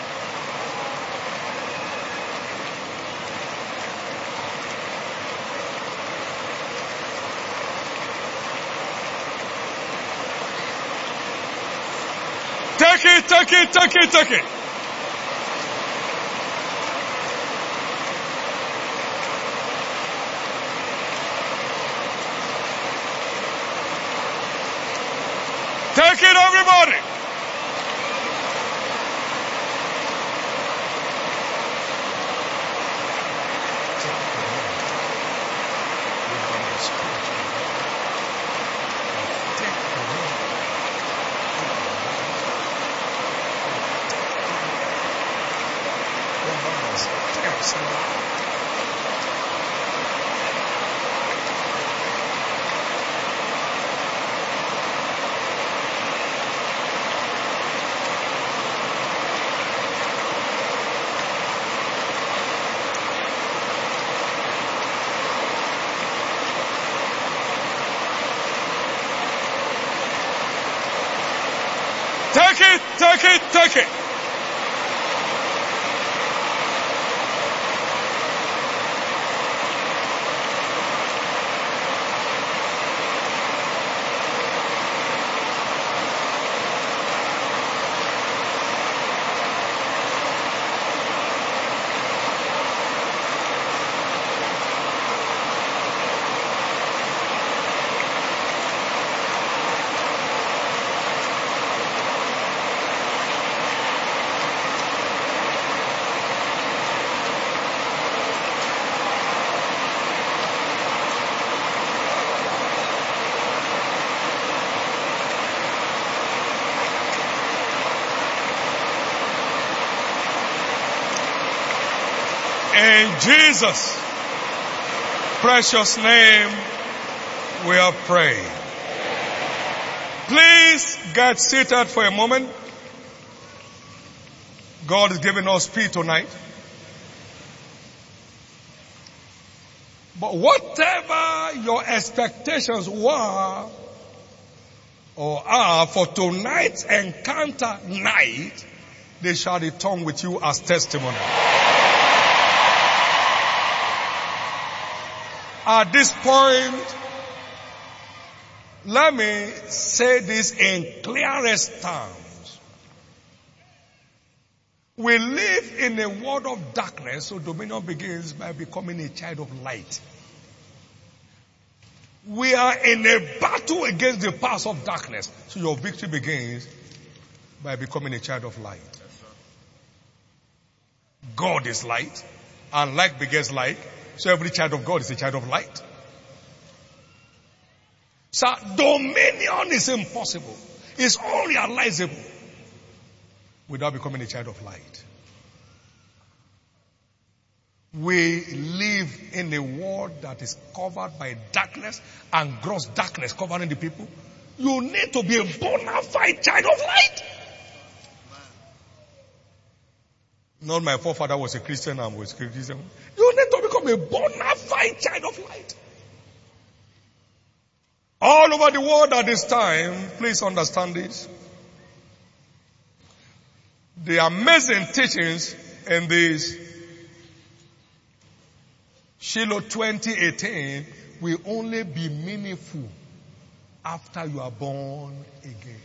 Take it, take it, take it, take it. Take it, everybody. Take it, take it, take it. In Jesus' precious name, we are praying. Please get seated for a moment. God is giving us speed tonight. But whatever your expectations were or are for tonight's encounter night, they shall return with you as testimony. At this point, let me say this in clearest terms. We live in a world of darkness, so dominion begins by becoming a child of light. We are in a battle against the powers of darkness, so your victory begins by becoming a child of light. God is light, and light begets light, so every child of God is a child of light. So dominion is impossible. It's unrealizable without becoming a child of light. We live in a world that is covered by darkness and gross darkness covering the people. You need to be a bona fide child of light. Not my forefather was a Christian and was a Christian. You need to become a bona fide child of light. All over the world at this time, please understand this. The amazing teachings in this Shiloh 2018 will only be meaningful after you are born again.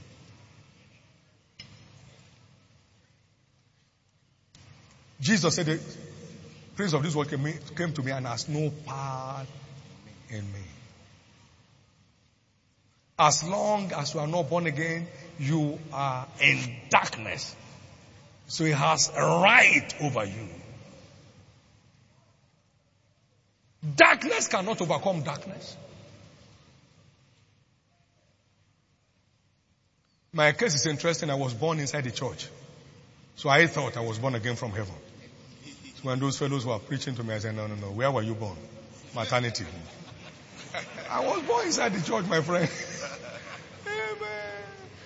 Jesus said, the Prince of this world came to me and has no part in me. As long as you are not born again, you are in darkness. So he has a right over you. Darkness cannot overcome darkness. My case is interesting. I was born inside the church. So I thought I was born again from heaven. So when those fellows were preaching to me, I said, no. Where were you born? Maternity. I was born inside the church, my friend. Amen.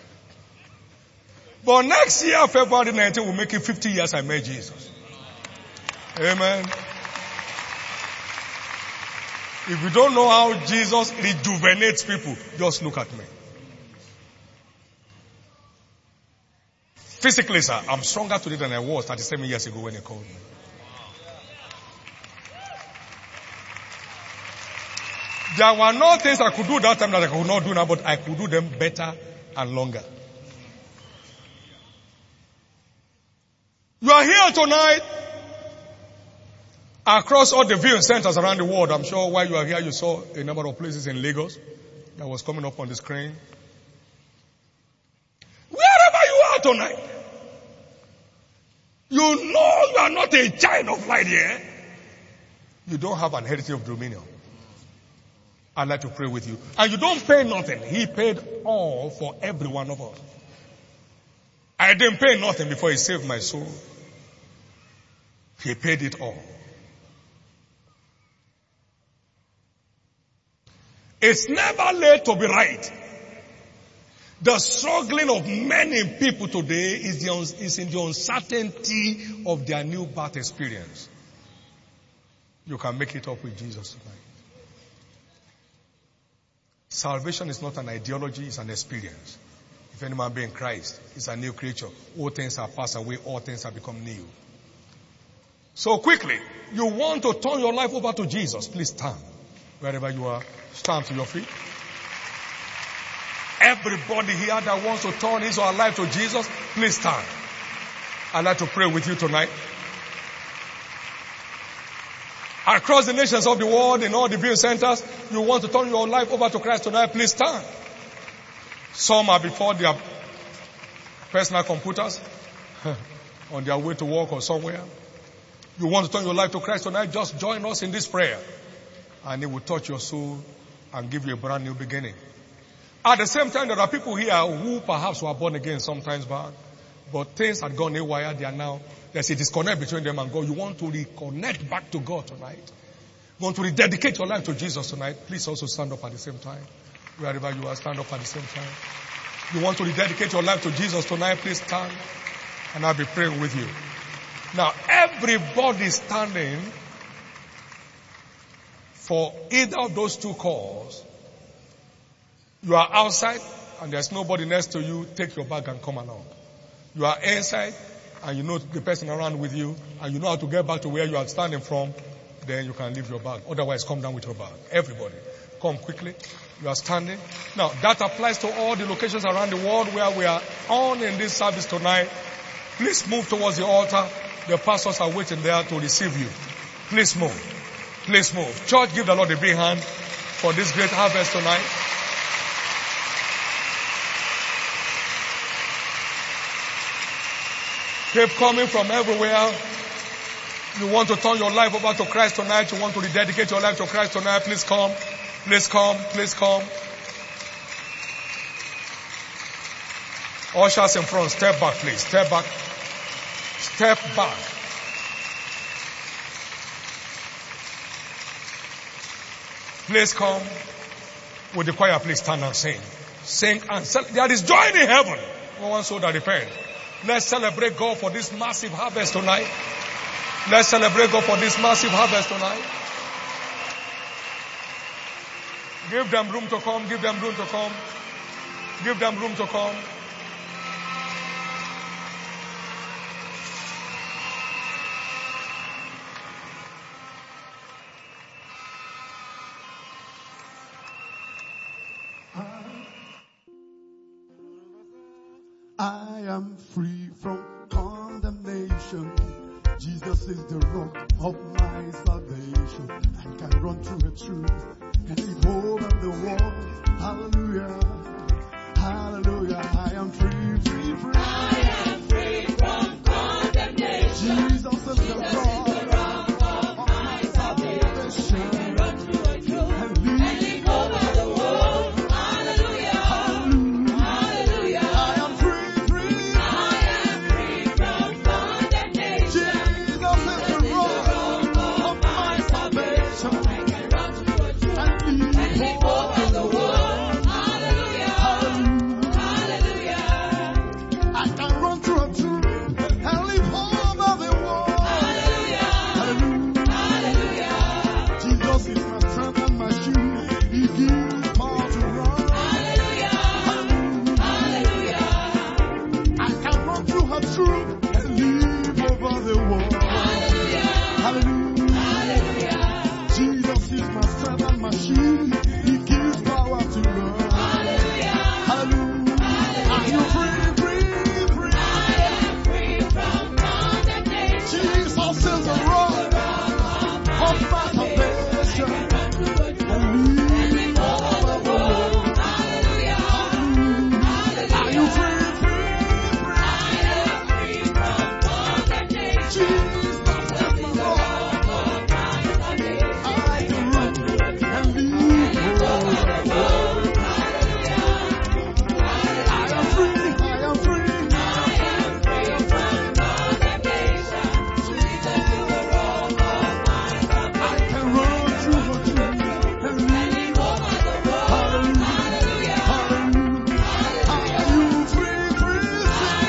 But next year, February 19, will make it 50 years I met Jesus. Amen. If you don't know how Jesus rejuvenates people, just look at me. Physically, sir, I'm stronger today than I was 37 years ago when he called me. There were no things I could do that time that I could not do now, but I could do them better and longer. You are here tonight across all the viewing centers around the world. I'm sure while you are here, you saw a number of places in Lagos that was coming up on the screen. Wherever you are tonight, you know you are not a child of light here. You don't have an heritage of dominion. I'd like to pray with you. And you don't pay nothing. He paid all for every one of us. I didn't pay nothing before he saved my soul. He paid it all. It's never late to be right. The struggling of many people today is in the uncertainty of their new birth experience. You can make it up with Jesus tonight. Salvation is not an ideology, it's an experience. If any man be in Christ, he's a new creature. All things are passed away, all things have become new. So quickly, you want to turn your life over to Jesus, please stand. Wherever you are, stand to your feet. Everybody here that wants to turn his or her life to Jesus, please stand. I'd like to pray with you tonight. Across the nations of the world, in all the viewing centers, you want to turn your life over to Christ tonight, please stand. Some are before their personal computers, on their way to work or somewhere. You want to turn your life to Christ tonight, just join us in this prayer. And it will touch your soul and give you a brand new beginning. At the same time, there are people here who perhaps were born again sometimes back, but things had gone haywire. There's a disconnect between them and God. You want to reconnect back to God tonight. You want to rededicate your life to Jesus tonight. Please also stand up at the same time. Wherever you are, stand up at the same time. You want to rededicate your life to Jesus tonight, please stand. And I'll be praying with you. Now, everybody standing for either of those two calls. You are outside and there's nobody next to you, take your bag and come along. You are inside and you know the person around with you and you know how to get back to where you are standing from, then you can leave your bag. Otherwise, come down with your bag. Everybody, come quickly. You are standing. Now, that applies to all the locations around the world where we are on in this service tonight. Please move towards the altar. The pastors are waiting there to receive you. Please move. Please move. Church, give the Lord a big hand for this great harvest tonight. Keep coming from everywhere. You want to turn your life over to Christ tonight. You want to rededicate your life to Christ tonight. Please come. Please come. Please come. Ushers in front. Step back, please. Step back. Step back. Please come. With the choir, please stand and sing. Sing and celebrate. There is joy in heaven. No one soul that repent. Let's celebrate God for this massive harvest tonight. Let's celebrate God for this massive harvest tonight. Give them room to come. Give them room to come. Give them room to come. I am free from condemnation. Jesus is the rock of my salvation. I can run through a troop and leap over the wall. Hallelujah. Hallelujah. I am free, free, free. I am free from condemnation. Jesus is the rock of my salvation. I can run through a troop and leap over the wall. Hallelujah. Hallelujah. I am free, free. I am free from condemnation. Jesus is the rock of my salvation. I can run through a troop And leap over the wall. Hallelujah. Hallelujah. I can run through a troop and leap over the wall. Hallelujah. Hallelujah. Hallelujah. Jesus is my strength and my shield. He gives power to run. Hallelujah. Hallelujah. I can run through a troop and leap over the wall. Hallelujah. Hallelujah. Hallelujah. Jesus is my strength and my shield. He gives power to run. Hallelujah. Hallelujah. Are you free, free, free? I am free from condemnation. Jesus is the rock of my salvation. And leap over the wall. Hallelujah. Are you free, free, free? I am free from condemnation. Jesus is my rock. I can run and leap over the wall. I am free, I am free. I can run through the troop and leap over the wall. Hallelujah, hallelujah. Are you free, free?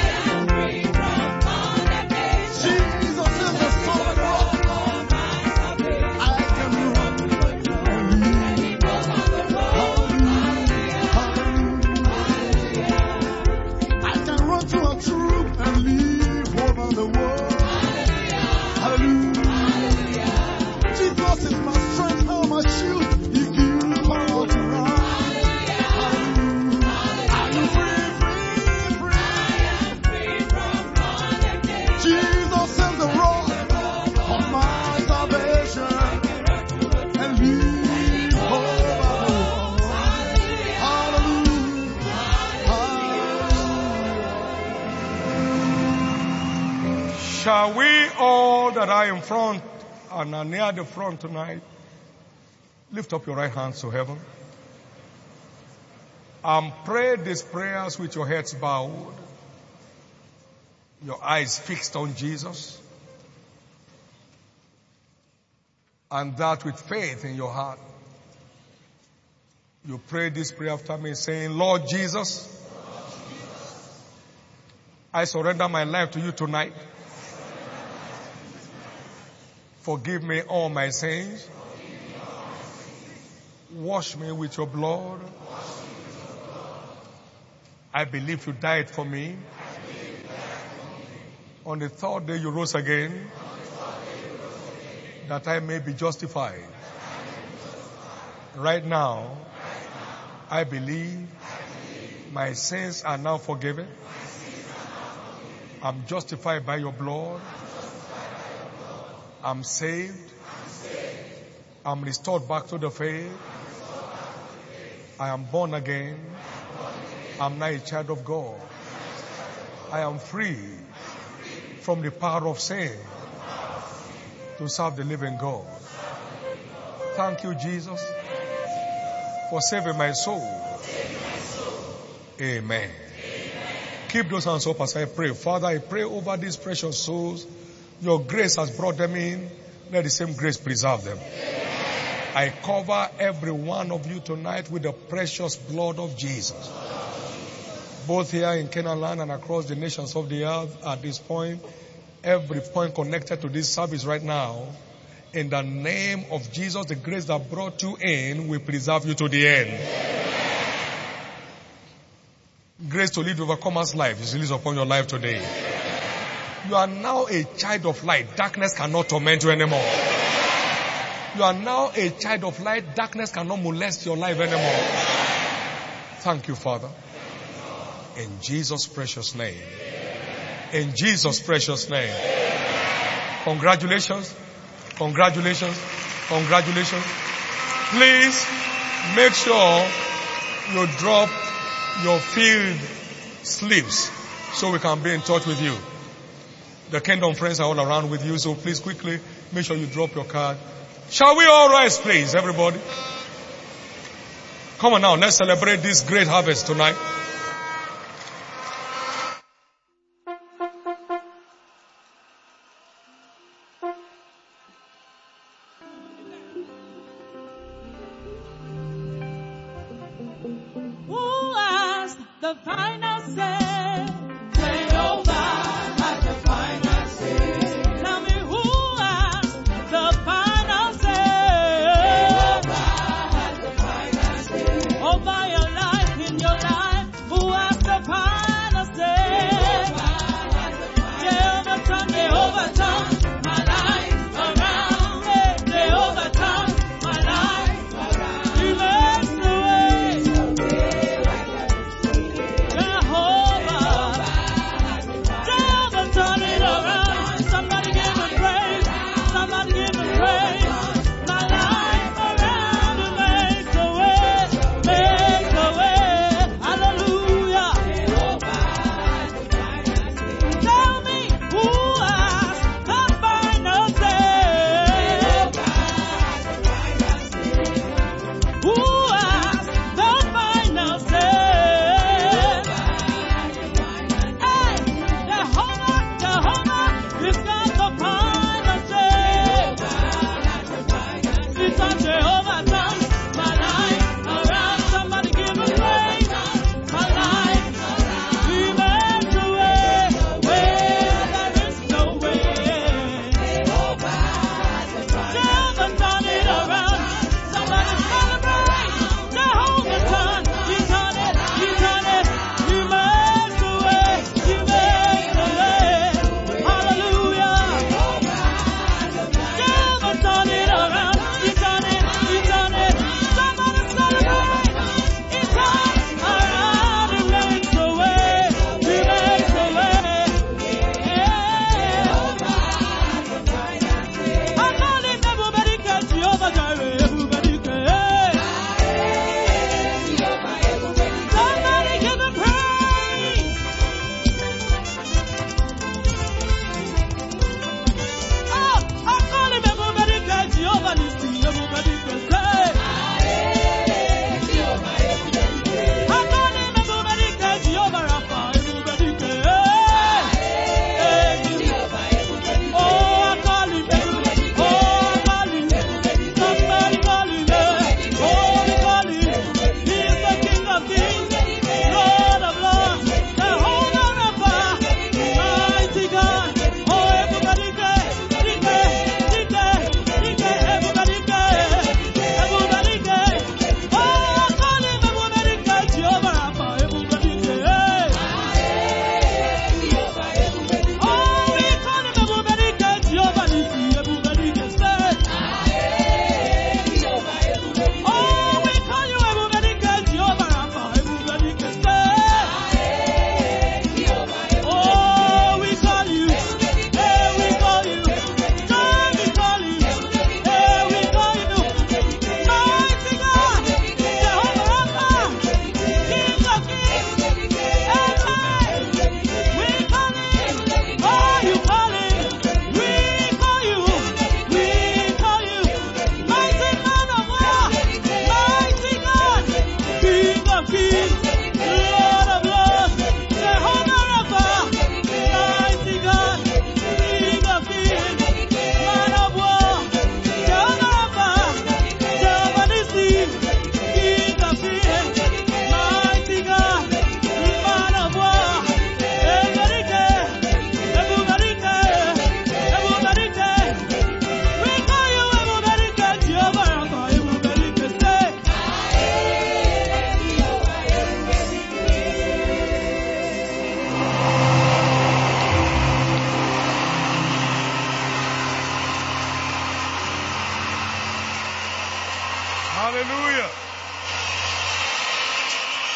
Jesus is the solid rock. I can run and leap. Hallelujah, hallelujah. I can run through a troop and leap over the wall. Hallelujah. Jesus is my strength and my shield. He gives power to run. Hallelujah. Are you free, free, free? Jesus is the rock of my salvation. And leap over the wall. Hallelujah. Hallelujah. Shall we all that are in front and are near the front tonight, lift up your right hands to heaven and pray these prayers with your heads bowed, your eyes fixed on Jesus, and that with faith in your heart. You pray this prayer after me saying, Lord Jesus, I surrender my life to you tonight. Forgive me all my sins. Wash me with your blood. I believe you died for me. On the third day you rose again, that I may be justified. Right now, I believe my sins are now forgiven. I'm justified by your blood. I'm saved. I'm restored back to the faith. I am born again. I'm now a child of God. I am free from the power of sin to serve the living God. Thank you, Jesus, for saving my soul. Amen. Keep those hands up as I pray. Father, I pray over these precious souls. Your grace has brought them in. Let the same grace preserve them. I cover every one of you tonight with the precious blood of Jesus. Both here in Canaan land and across the nations of the earth at this point. Every point connected to this service right now. In the name of Jesus, the grace that brought you in will preserve you to the end. Grace to live the overcomer's life is released upon your life today. You are now a child of light. Darkness cannot torment you anymore. You are now a child of light. Darkness cannot molest your life anymore. Thank you, Father. In Jesus' precious name. In Jesus' precious name. Congratulations. Congratulations. Congratulations. Please make sure you drop your field slips so we can be in touch with you. The Kingdom friends are all around with you, so please quickly make sure you drop your card. Shall we all rise, please, everybody? Come on now, let's celebrate this great harvest tonight. Who has the final say? Jehovah has the final say. Tell me who has the final say? Jehovah has the final say. Over your life, in your life, who has the final say? Jehovah has the final say. Jehovah turn my life around. Jehovah turn my life around. He makes the way. Jehovah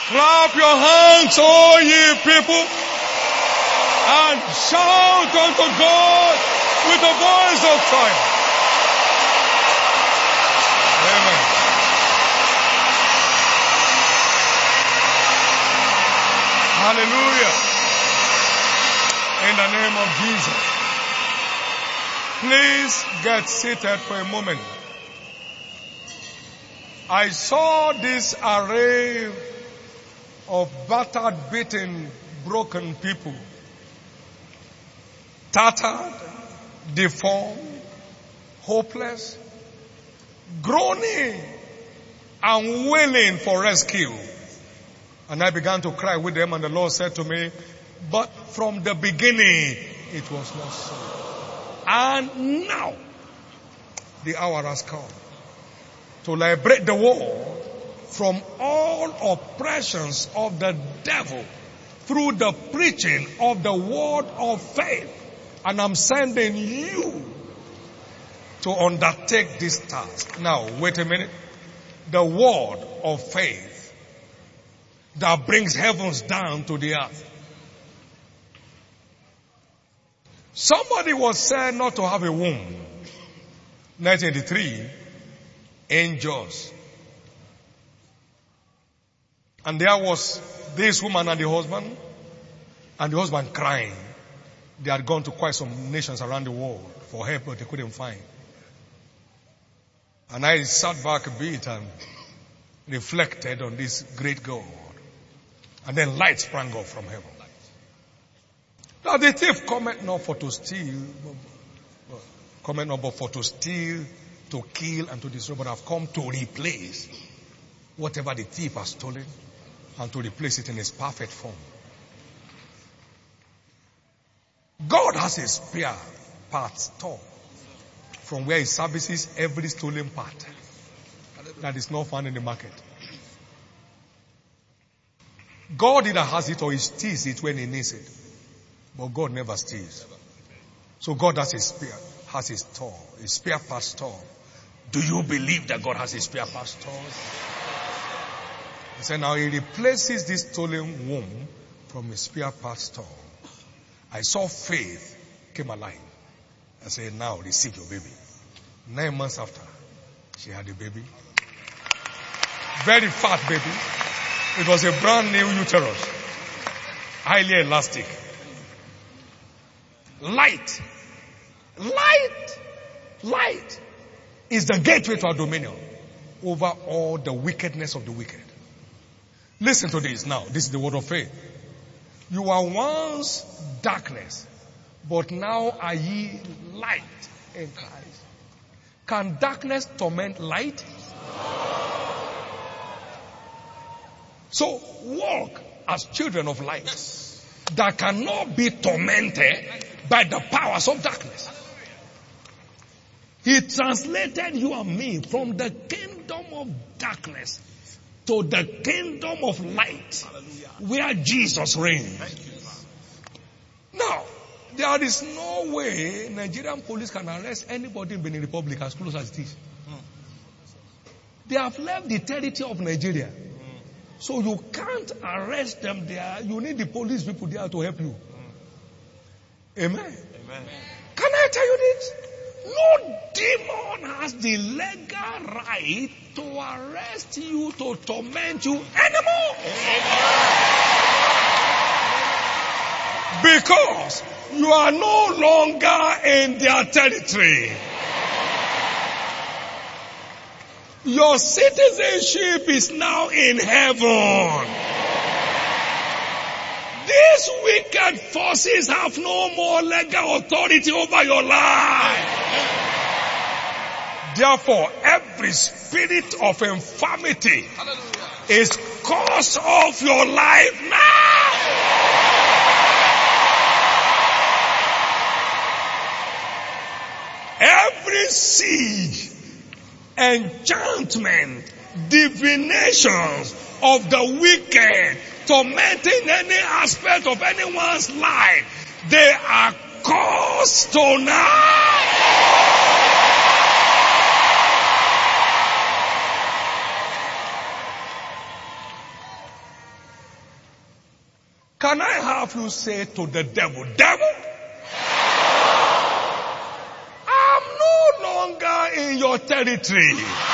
Clap your hands, all ye people, and shout unto God with a voice of triumph. Amen. Hallelujah. In the name of Jesus. Please get seated for a moment. I saw this array of battered, beaten, broken people. Tattered, deformed, hopeless, groaning and wailing for rescue. And I began to cry with them, and the Lord said to me, but from the beginning it was not so. And now the hour has come to liberate the world from all oppressions of the devil through the preaching of the word of faith. And I'm sending you to undertake this task. Now, wait a minute. The word of faith that brings heavens down to the earth. Somebody was said not to have a womb. 1983, angels. And there was this woman and the husband crying. They had gone to quite some nations around the world for help, but they couldn't find. And I sat back a bit and reflected on this great God. And then light sprang up from heaven. Now the thief cometh not for to steal, but for to steal, to kill, and to destroy. But I've come to replace whatever the thief has stolen and to replace it in its perfect form. God has a spare part store from where he services every stolen part that is not found in the market. God either has it or he steals it when he needs it. But God never steals. So God has a store, a spare part store. Do you believe that God has a spare part store? He said now he replaces this stolen womb from a spare part store. I saw faith came alive. I said, now receive your baby. 9 months after, she had a baby. Very fat baby. It was a brand new uterus. Highly elastic. Light is the gateway to our dominion over all the wickedness of the wicked. Listen to this now. This is the word of faith. You were once darkness, but now are ye light in Christ. Can darkness torment light? So walk as children of light that cannot be tormented by the powers of darkness. He translated you and me from the kingdom of darkness to the kingdom of light, where Jesus reigns. Now, there is no way Nigerian police can arrest anybody in Benin Republic as close as it is. They have left the territory of Nigeria. So you can't arrest them there. You need the police people there to help you. Amen. Amen. Can I tell you this? No demon has the legal right to arrest you, to torment you anymore. Because you are no longer in their territory. Your citizenship is now in heaven. These wicked forces have no more legal authority over your life. Therefore, every spirit of infirmity is cursed off your life now. Every siege, enchantment, divinations of the wicked tormenting any aspect of anyone's life, they are cursed tonight. Can I have you say to the devil, devil, I'm no longer in your territory.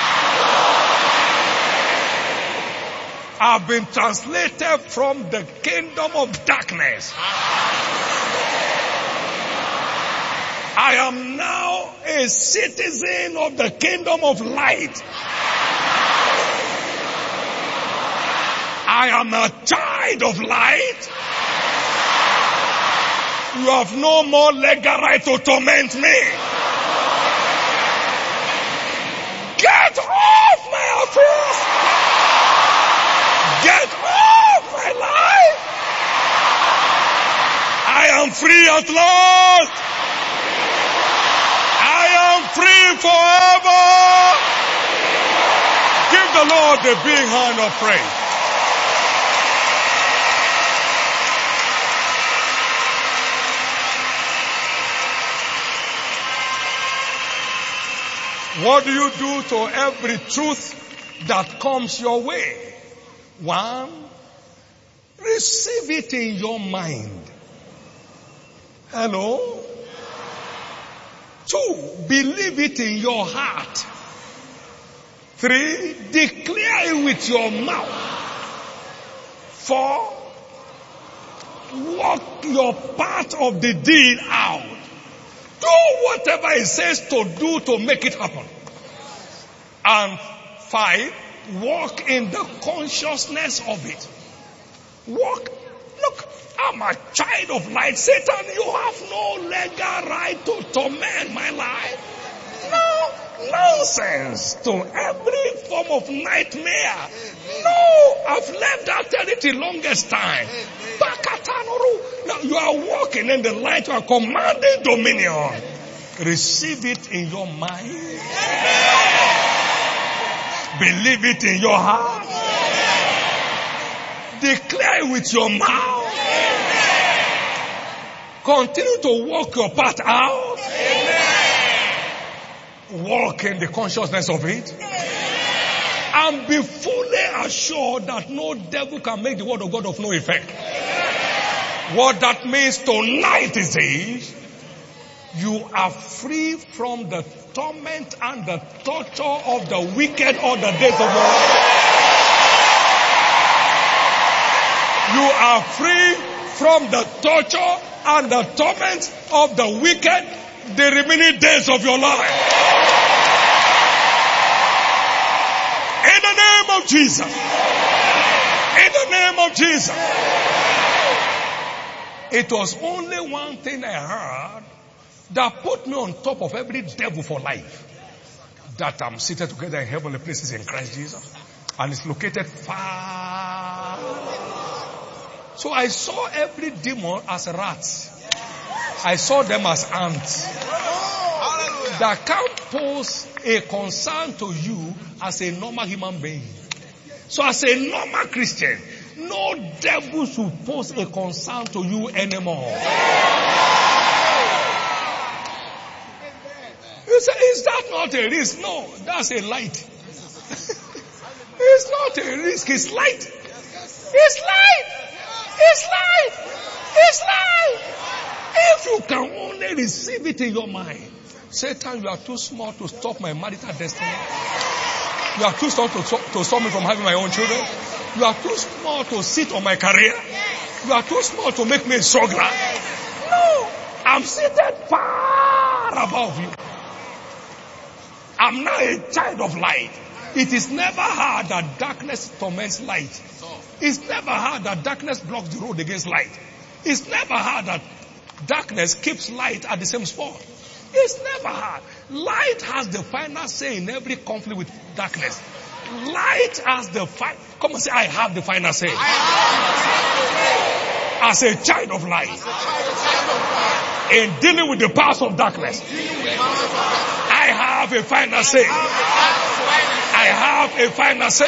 I've been translated from the kingdom of darkness. I am now a citizen of the kingdom of light. I am a child of light. You have no more legal right to torment me. Get off my office. Get off my life. I am free at last. I am free forever. Give the Lord the big hand of praise. What do you do to every truth that comes your way? 1, receive it in your mind. Hello? 2, believe it in your heart. 3, declare it with your mouth. 4, walk your part of the deed out. Do whatever it says to do to make it happen. And 5, walk in the consciousness of it. Walk. Look, I'm a child of light. Satan, you have no legal right to torment my life. No nonsense to every form of nightmare. No, I've left that territory longest time. Now you are walking in the light. You are commanding dominion. Receive it in your mind. Believe it in your heart. Declare it with your mouth. Continue to walk your path out. Walk in the consciousness of it. And be fully assured that no devil can make the word of God of no effect. What that means tonight is this: you are free from the torment and the torture of the wicked all the days of your life. You are free from the torture and the torment of the wicked the remaining days of your life. In the name of Jesus. In the name of Jesus. It was only one thing I heard that put me on top of every devil for life. That I'm seated together in heavenly places in Christ Jesus. And it's located far. So I saw every demon as rats. I saw them as ants. That can't pose a concern to you as a normal human being. So as a normal Christian, no devil should pose a concern to you anymore. You say, is that not a risk? No, that's a light. It's not a risk, it's light. It's light. It's light. It's light. If you can only receive it in your mind. Satan, you are too small to stop my marital destiny. You are too small to stop me from having my own children. You are too small to sit on my career. You are too small to make me a struggler. No, I'm seated far above you. I'm now a child of light. It is never hard that darkness torments light. It's never hard that darkness blocks the road against light. It's never hard that darkness keeps light at the same spot. It's never hard. Light has the final say in every conflict with darkness. Light has the final... Come and say, I have the final say. As a child of light. In dealing with the powers of darkness. I have a final say. I have a final say.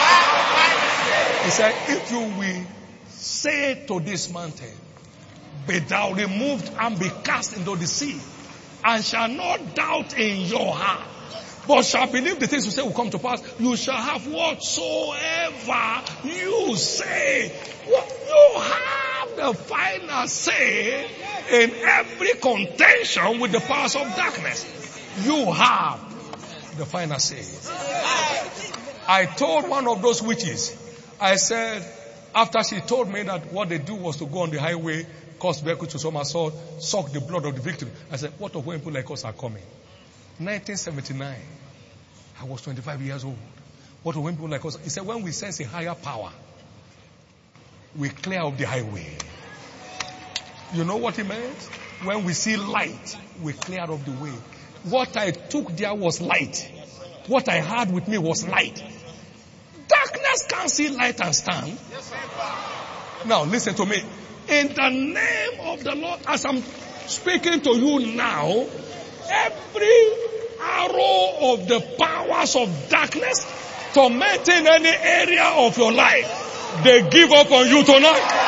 He said, if you will say to this mountain, be thou removed and be cast into the sea, and shall not doubt in your heart, but shall believe the things you say will come to pass, you shall have whatsoever you say. You have the final say in every contention with the powers of darkness. You have the final say. I told one of those witches, I said, after she told me that what they do was to go on the highway, cause vehicle to somersault, suck the blood of the victim. I said, what of when people like us are coming? 1979. I was 25 years old. What of when people like us? He said, when we sense a higher power, we clear up the highway. You know what he meant? When we see light, we clear up the way. What I took there was light. What I had with me was light. Darkness can't see light and stand. Now listen to me. In the name of the Lord, as I'm speaking to you now, every arrow of the powers of darkness tormenting any area of your life, they give up on you tonight.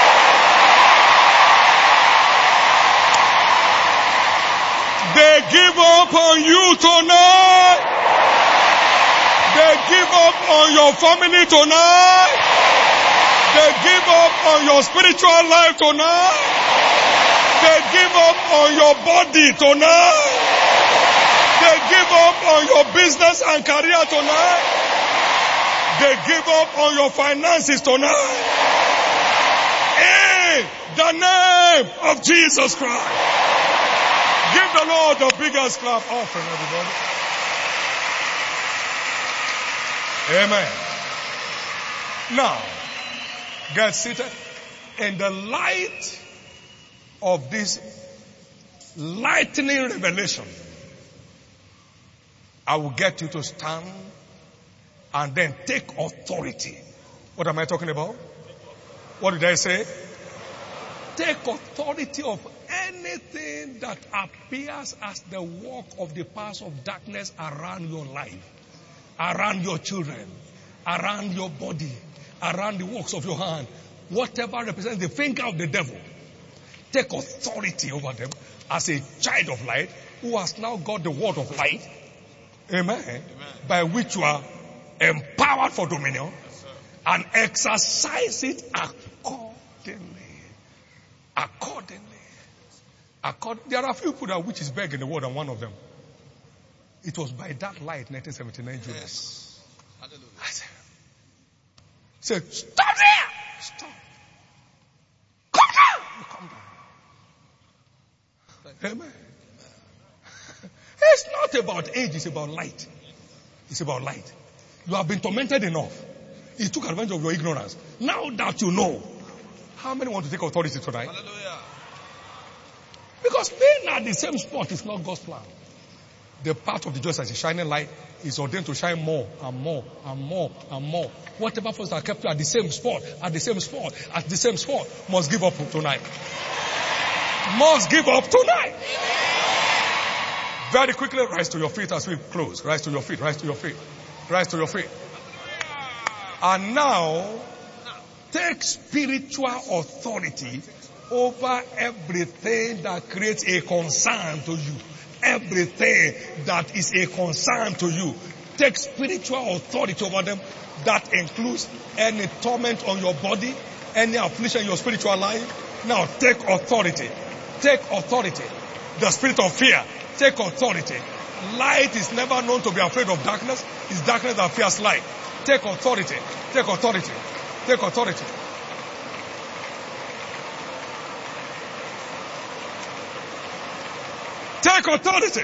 They give up on you tonight. They give up on your family tonight. They give up on your spiritual life tonight. They give up on your body tonight. They give up on your business and career tonight. They give up on your finances tonight. In the name of Jesus Christ. Give the Lord the biggest clap offering, everybody. Amen. Now, get seated. In the light of this lightning revelation, I will get you to stand and then take authority. What am I talking about? What did I say? Take authority of anything that appears as the work of the powers of darkness around your life, around your children, around your body, around the works of your hand. Whatever represents the finger of the devil, take authority over them as a child of light who has now got the word of light. Amen. Amen. By which you are empowered for dominion, yes, and exercise it accordingly. There are a few people that which is big in the world, and one of them. It was by that light, 1979 July. Yes. Hallelujah. I said, stop there! Stop. Come down! You come down. Amen. It's not about age, it's about light. It's about light. You have been tormented enough. He took advantage of your ignorance. Now that you know, how many want to take authority tonight? Hallelujah. Because being at the same spot is not God's plan. The path of the just as a shining light is ordained to shine more and more and more and more. Whatever force that kept you at the same spot, must give up tonight. Must give up tonight. Very quickly, rise to your feet as we close. Rise to your feet, rise to your feet, rise to your feet. And now, take spiritual authority over everything that creates a concern to you. Everything that is a concern to you. Take spiritual authority over them. That includes any torment on your body, any affliction in your spiritual life. Now take authority. Take authority. The spirit of fear. Take authority. Light is never known to be afraid of darkness. It's darkness that fears light. Take authority. Take authority. Take authority. Take authority.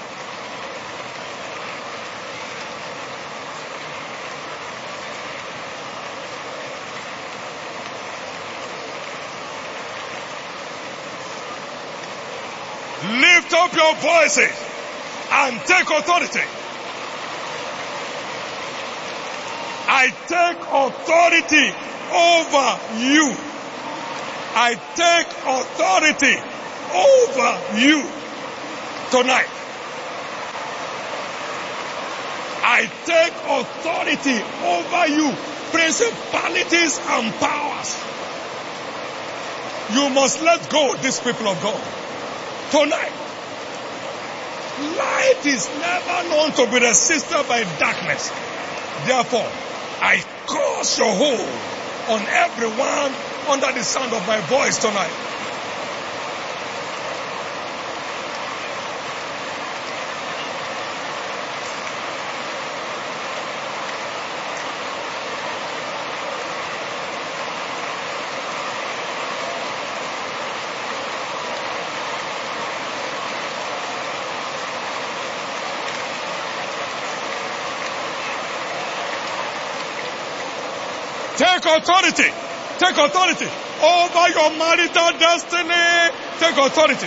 Lift up your voices and take authority. I take authority over you. I take authority over you tonight. I take authority over you, principalities and powers. You must let go, these people of God. Tonight, light is never known to be resisted by darkness. Therefore, I crush your hold on every one under the sound of my voice tonight. Take authority. Take authority over your marital destiny. Take authority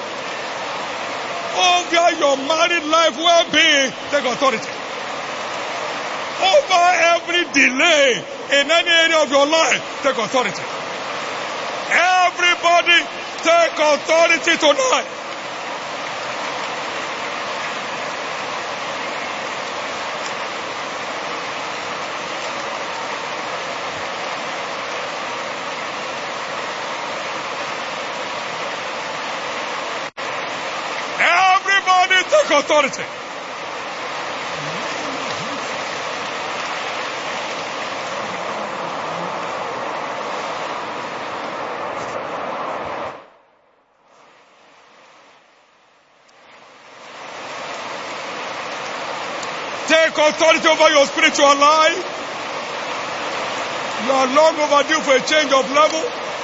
over your married life well-being. Take authority over every delay in any area of your life. Take authority. Everybody take authority tonight. Take authority. Take authority over your spiritual life. You are long overdue for a change of level.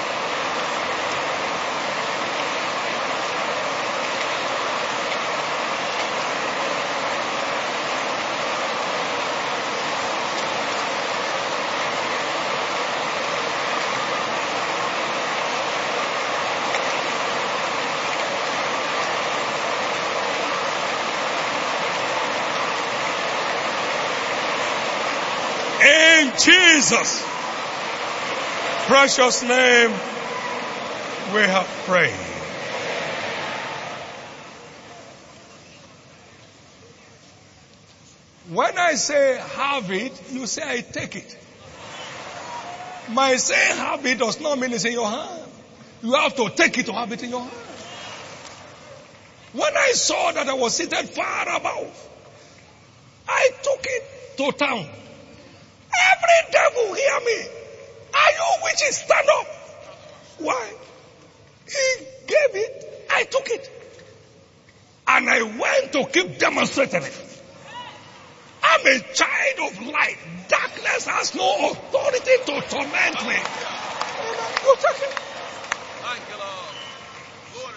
In Jesus' precious name, we have prayed. When I say have it, you say I take it. My saying have it does not mean it's in your hand. You have to take it to have it in your hand. When I saw that I was seated far above, I took it to town. Every devil hear me. Are you witches? Stand up. Why? He gave it. I took it. And I went to keep demonstrating it. I'm a child of light. Darkness has no authority to torment me. You take it. Thank you, Lord.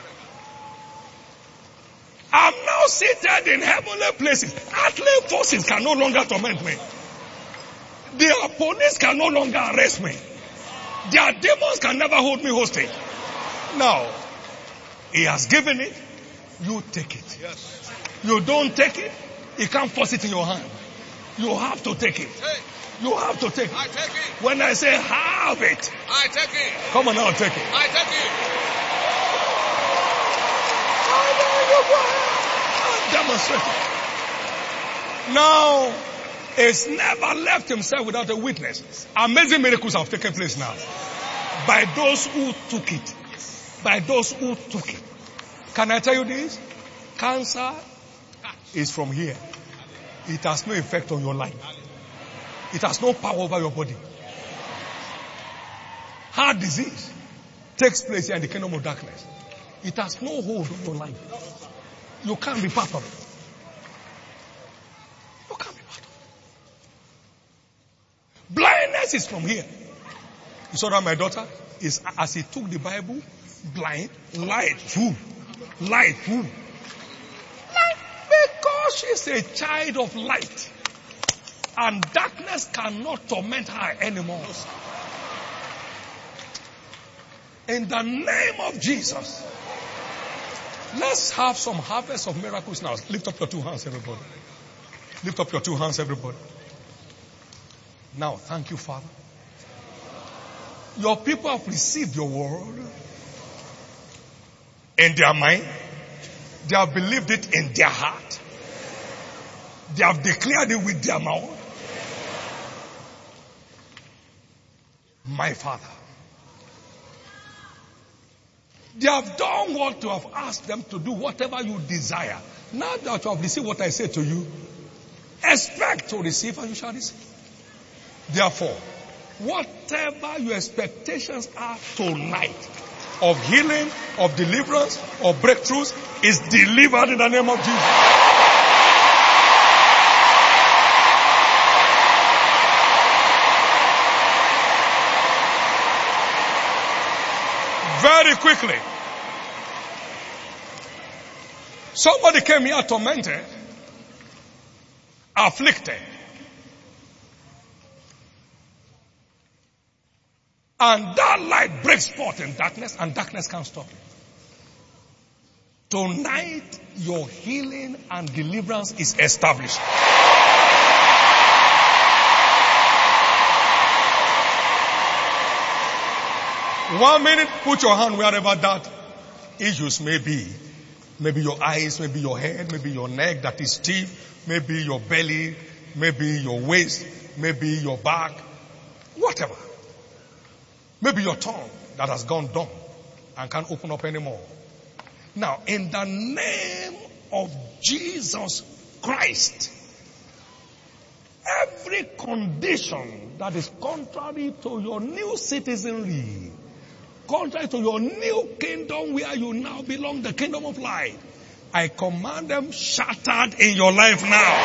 I'm now seated in heavenly places. Earthly forces can no longer torment me. Their police can no longer arrest me. Their demons can never hold me hostage. Now, He has given it. You take it. Yes. You don't take it, He can't force it in your hand. You have to take it. You have to take it. I take it. When I say have it, I take it. Come on now, take it. I take it. Demonstrate it. Now, He's never left Himself without a witness. Amazing miracles have taken place now. By those who took it. By those who took it. Can I tell you this? Cancer is from here. It has no effect on your life. It has no power over your body. Heart disease takes place here in the kingdom of darkness. It has no hold on your life. You can't be part of it. You can't be part of it. Blindness is from here. You saw that my daughter is, as he took the Bible, blind, light, through. Light, through. Light, because she's a child of light. And darkness cannot torment her anymore. In the name of Jesus. Let's have some harvest of miracles now. Lift up your two hands, everybody. Lift up your two hands, everybody. Now, thank you, Father. Your people have received your word in their mind. They have believed it in their heart. They have declared it with their mouth. My Father. They have done what you have asked them to do, whatever you desire. Now that you have received what I say to you, expect to receive and you shall receive. Therefore, Whatever your expectations are tonight of healing, of deliverance, of breakthroughs is delivered in the name of Jesus. Very quickly. Somebody came here tormented, afflicted. And that light breaks forth in darkness, and darkness can't stop it. Tonight, your healing and deliverance is established. 1 minute, put your hand wherever that issues may be. Maybe your eyes, maybe your head, maybe your neck that is stiff, maybe your belly, maybe your waist, maybe your back, whatever. Maybe your tongue that has gone dumb and can't open up anymore. Now, in the name of Jesus Christ, every condition that is contrary to your new citizenry, contrary to your new kingdom where you now belong, the kingdom of light, I command them shattered in your life now.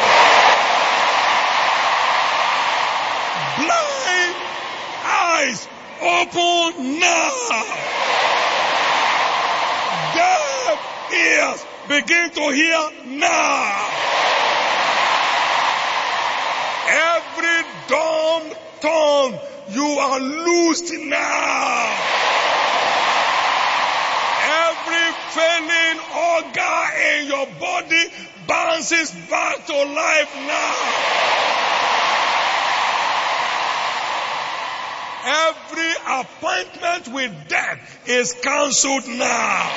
Blind eyes open now. Deaf ears begin to hear now. Every dumb tongue, you are loosed now. Every failing organ in your body bounces back to life now. Every appointment with death is cancelled now.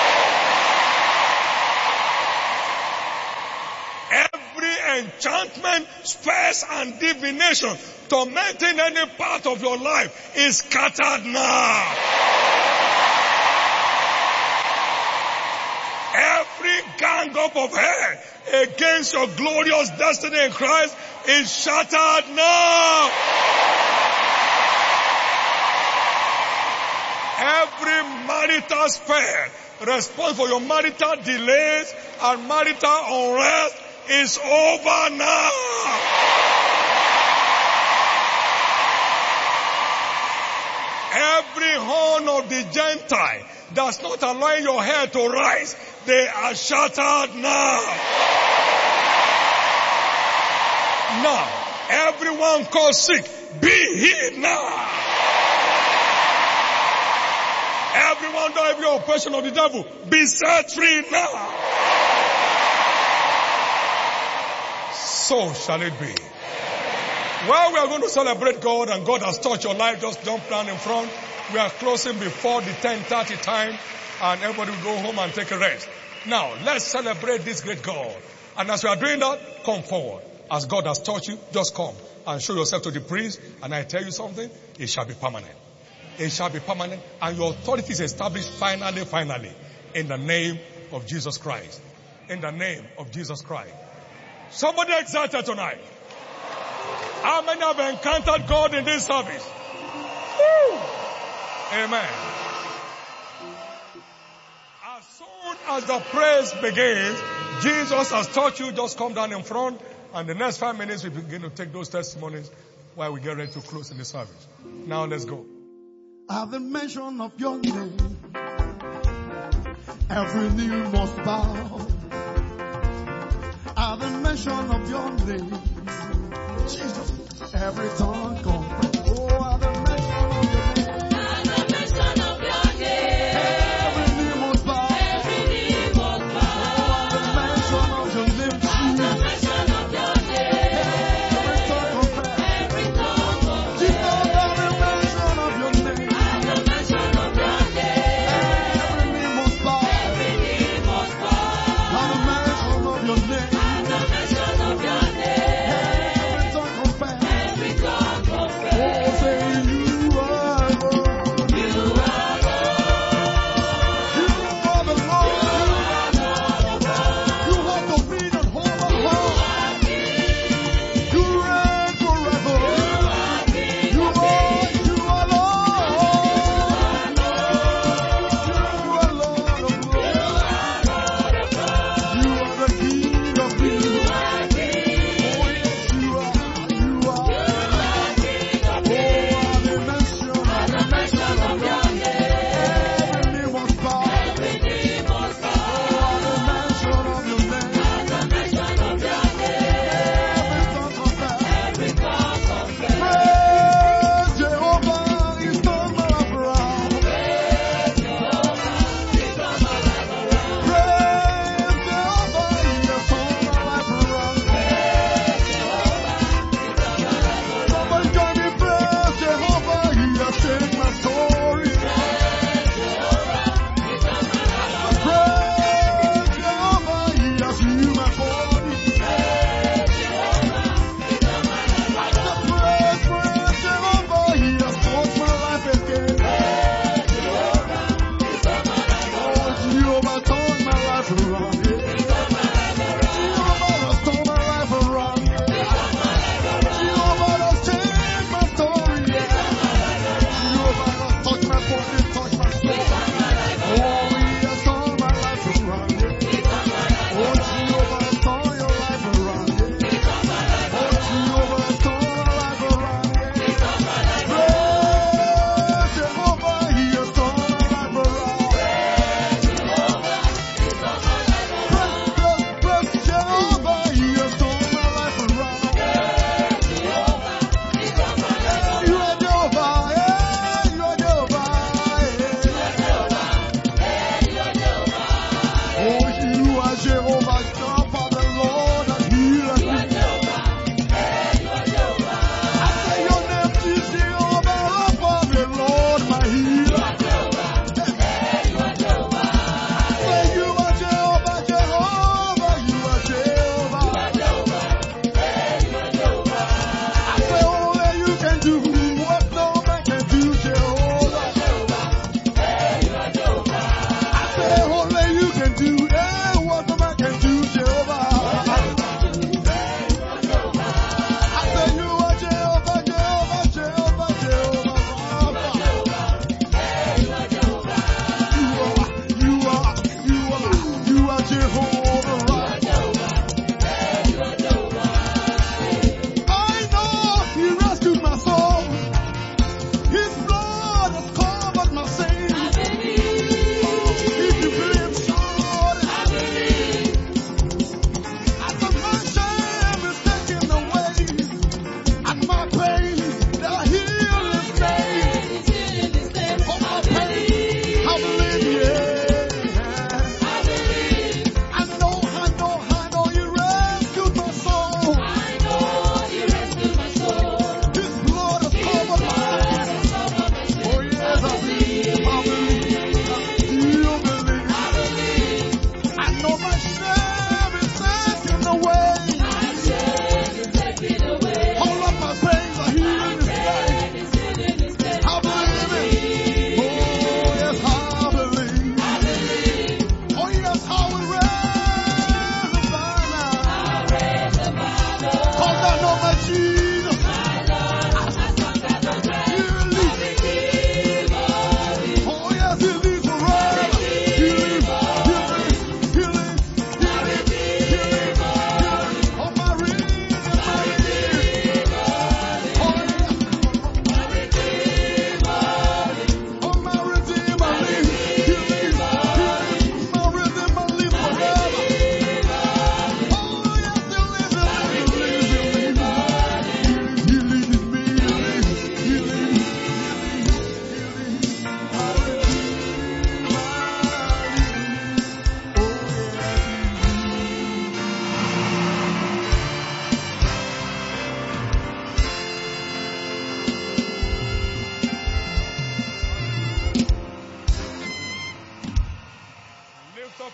Every enchantment, spells, and divination tormenting any part of your life is scattered now. Every gang up of hell against your glorious destiny in Christ is shattered now. Every marital spell, response for your marital delays and marital unrest is over now. Every horn of the Gentile that's not allowing your hair to rise, they are shattered now. Now, everyone called sick, be healed now. Everyone do every oppression of the devil, be set free now. So shall it be. Well, we are going to celebrate God, and God has touched your life. Just jump down in front. We are closing before the 10:30 time, and everybody will go home and take a rest. Now, let's celebrate this great God. And as we are doing that, come forward. As God has taught you, just come and show yourself to the priest. And I tell you something, it shall be permanent. It shall be permanent, and your authority is established finally, in the name of Jesus Christ. In the name of Jesus Christ. Somebody excited tonight. How many have encountered God in this service? Woo! Amen. As soon as the praise begins, Jesus has taught you, just come down in front, and the next 5 minutes we begin to take those testimonies while we get ready to close in the service. Now let's go. At the mention of your name, every knee must bow. At the mention of your name, Jesus, every tongue confess. Oh, at the mention of your name, at the mention of your name, every knee must bow. Every knee must bow. Oh, at the mention of your name, at the mention of your name, every tongue confess. Every tongue confess. Jesus, at the mention of your name, at the mention of your name, every knee must bow. Every knee must bow. At the mention of your name. Of your name. Every tongue confess. Every tongue confess.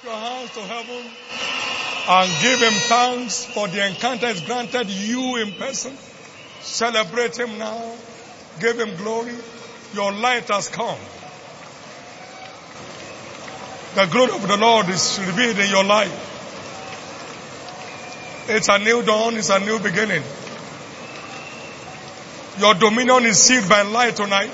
up your hands to heaven and give him thanks for the encounter he's granted you in person. Celebrate him now. Give him glory. Your light has come. The glory of the Lord is revealed in your life. It's a new dawn. It's a new beginning. Your dominion is sealed by light tonight.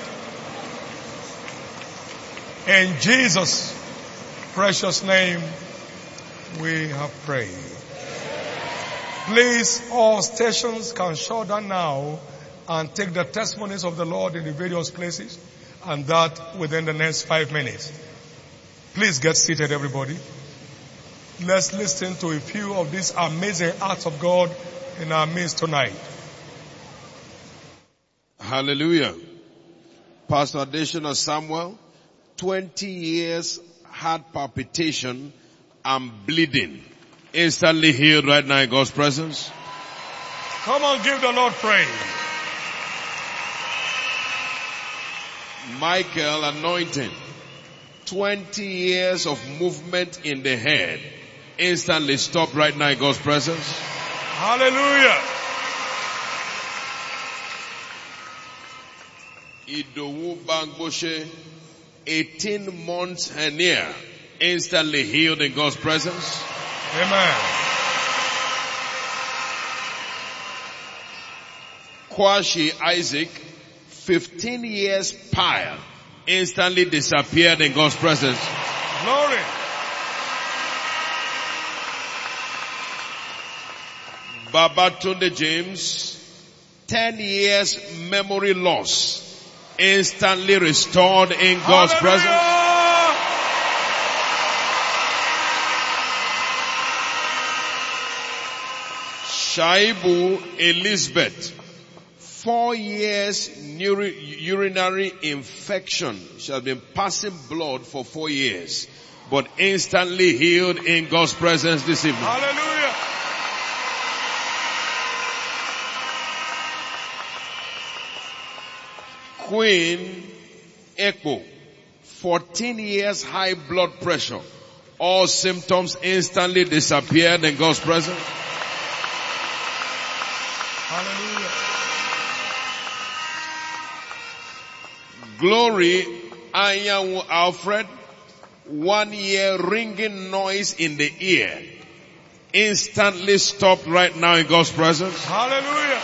In Jesus' precious name, we have prayed. Please, all stations can shut down now and take the testimonies of the Lord in the various places, and that within the next 5 minutes. Please get seated, everybody. Let's listen to a few of these amazing acts of God in our midst tonight. Hallelujah. Pastor Additional Samuel, 20 years heart palpitation and bleeding. Instantly healed right now in God's presence. Come on, give the Lord praise. Michael, anointing. 20 years of movement in the head. Instantly stopped right now in God's presence. Hallelujah. Idowu Bangboshe, 18 months hernia. Instantly healed in God's presence. Amen. Kwashi Isaac, 15 years pile. Instantly disappeared in God's presence. Glory. Babatunde James, 10 years memory loss. Instantly restored in God's presence. Shaibu Elizabeth, 4 years urinary infection. She has been passing blood for 4 years, but instantly healed in God's presence this evening. Hallelujah. Queen Ekpo, 14 years high blood pressure. All symptoms instantly disappeared in God's presence. Hallelujah. Glory Anyanwu Alfred, 1 year ringing noise in the ear. Instantly stopped right now in God's presence. Hallelujah.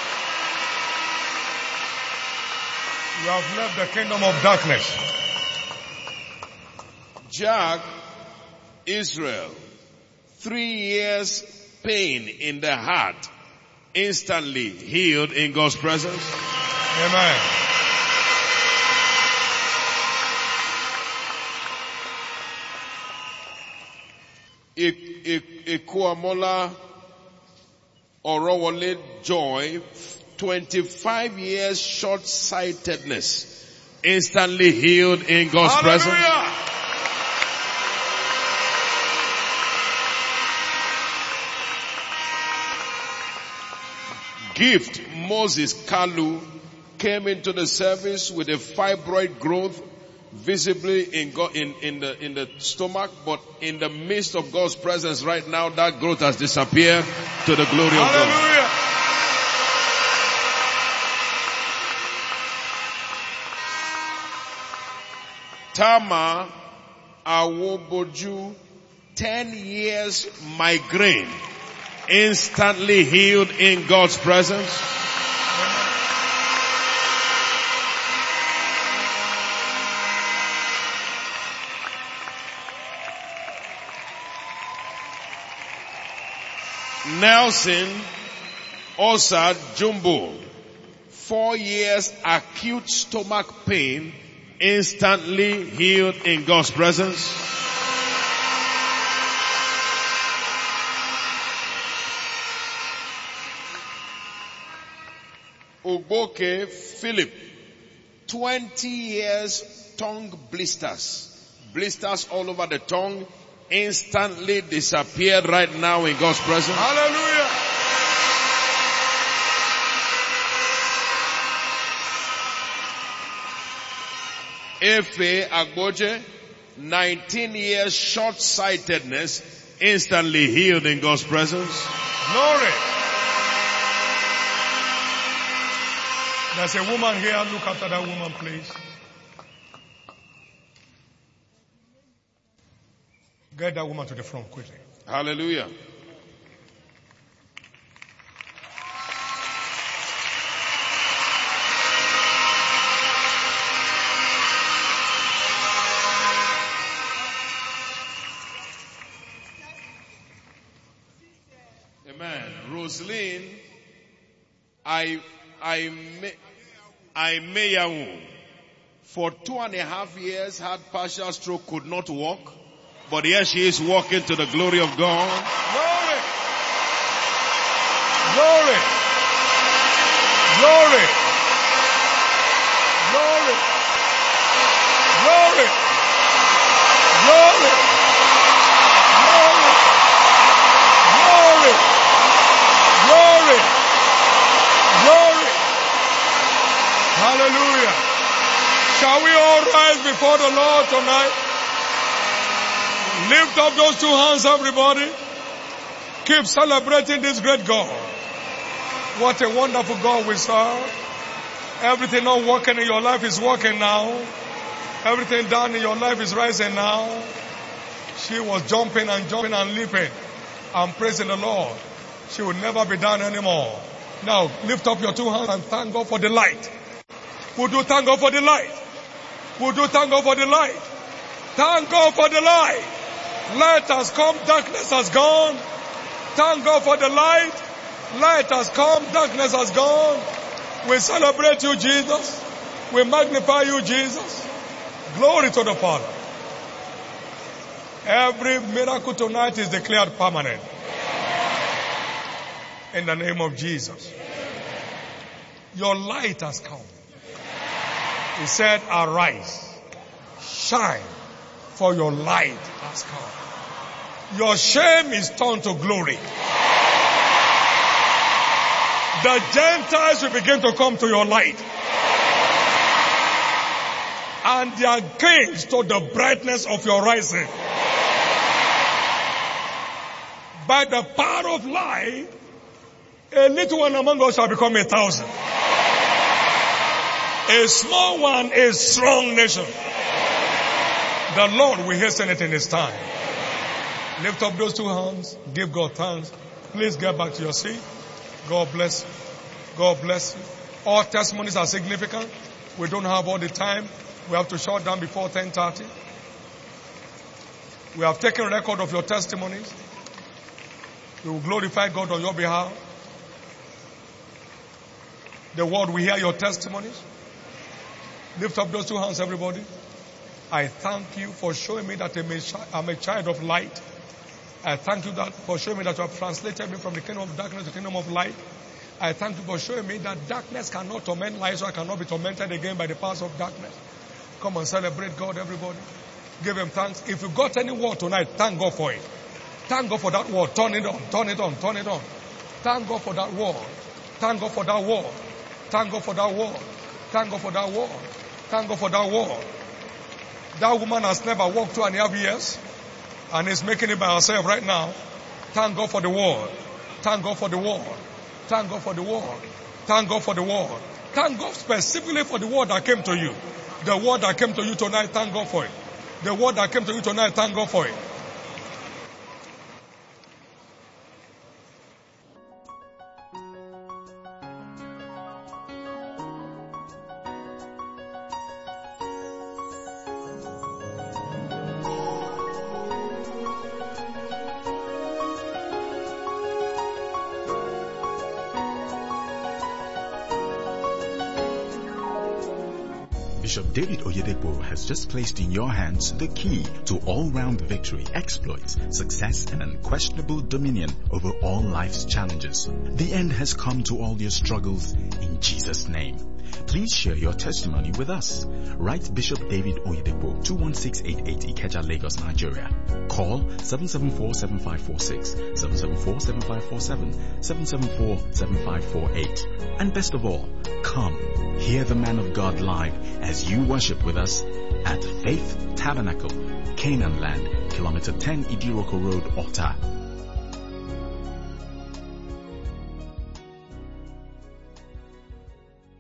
You have left the kingdom of darkness. Jack Israel, 3 years pain in the heart. Instantly healed in God's presence. Amen. Ikuamola Orowole Joy, 25 years short-sightedness. Instantly healed in God's presence. Hallelujah. Gift Moses Kalu came into the service with a fibroid growth visibly in the stomach, but in the midst of God's presence right now, that growth has disappeared to the glory of God. Hallelujah. Tama Awoboju, 10 years migraine. Instantly healed in God's presence. Nelson Osa Jumbo, 4 years acute stomach pain. Instantly healed in God's presence. Ogboke Philip, 20 years tongue blisters. Blisters all over the tongue. Instantly disappeared right now in God's presence. Hallelujah. Efe Agboje, 19 years short-sightedness, instantly healed in God's presence. Glory. There's a woman here. Look after that woman, please. Get that woman to the front quickly. Hallelujah. Amen. Rosaline, I may for 2.5 years had partial stroke, could not walk, but here she is walking to the glory of God. Glory. Glory. Glory. Glory. Glory. Glory. Glory. Glory. Glory. Glory. Hallelujah. Shall we all rise before the Lord tonight? Lift up those two hands, everybody. Keep celebrating this great God. What a wonderful God we serve. Everything not working in your life is working now. Everything down in your life is rising now. She was jumping and leaping and praising the Lord. She will never be down anymore. Now, lift up your two hands and thank God for the light. Would you thank God for the light? Would you thank God for the light? Thank God for the light. Light has come, darkness has gone. Thank God for the light. Light has come, darkness has gone. We celebrate you, Jesus. We magnify you, Jesus. Glory to the Father. Every miracle tonight is declared permanent. In the name of Jesus. Your light has come. He said, arise, shine, for your light has come. Your shame is turned to glory. The Gentiles will begin to come to your light. And their kings to the brightness of your rising. By the power of light, a little one among us shall become 1,000. A small one, a strong nation. The Lord will hasten it in His time. Lift up those two hands. Give God thanks. Please get back to your seat. God bless you. God bless you. All testimonies are significant. We don't have all the time. We have to shut down before 10:30. We have taken record of your testimonies. We will glorify God on your behalf. The world will hear your testimonies. Lift up those two hands, everybody. I thank you for showing me that I'm a child of light. I thank you for showing me that you have translated me from the kingdom of darkness to the kingdom of light. I thank you for showing me that darkness cannot torment light, so I cannot be tormented again by the powers of darkness. Come and celebrate God, everybody. Give Him thanks. If you got any word tonight, thank God for it. Thank God for that word. Turn it on, turn it on, turn it on. Thank God for that word. Thank God for that word. Thank God for that word. Thank God for that word. Thank God for that word. That woman has never walked 2.5 years and is making it by herself right now. Thank God for the word. Thank God for the word. Thank God for the word. Thank God for the word. Thank God specifically for the word that came to you. The word that came to you tonight, thank God for it. The word that came to you tonight, thank God for it. Bishop David Oyedepo has just placed in your hands the key to all-round victory, exploits, success, and unquestionable dominion over all life's challenges. The end has come to all your struggles in in Jesus' name. Please share your testimony with us. Write Bishop David Oyedepo, 21688 Ikeja, Lagos, Nigeria. Call 774-7546, 774-7547, 774-7548. And best of all, come, hear the man of God live as you worship with us at Faith Tabernacle, Canaan Land, Kilometer 10 Idiroko Road, Ota.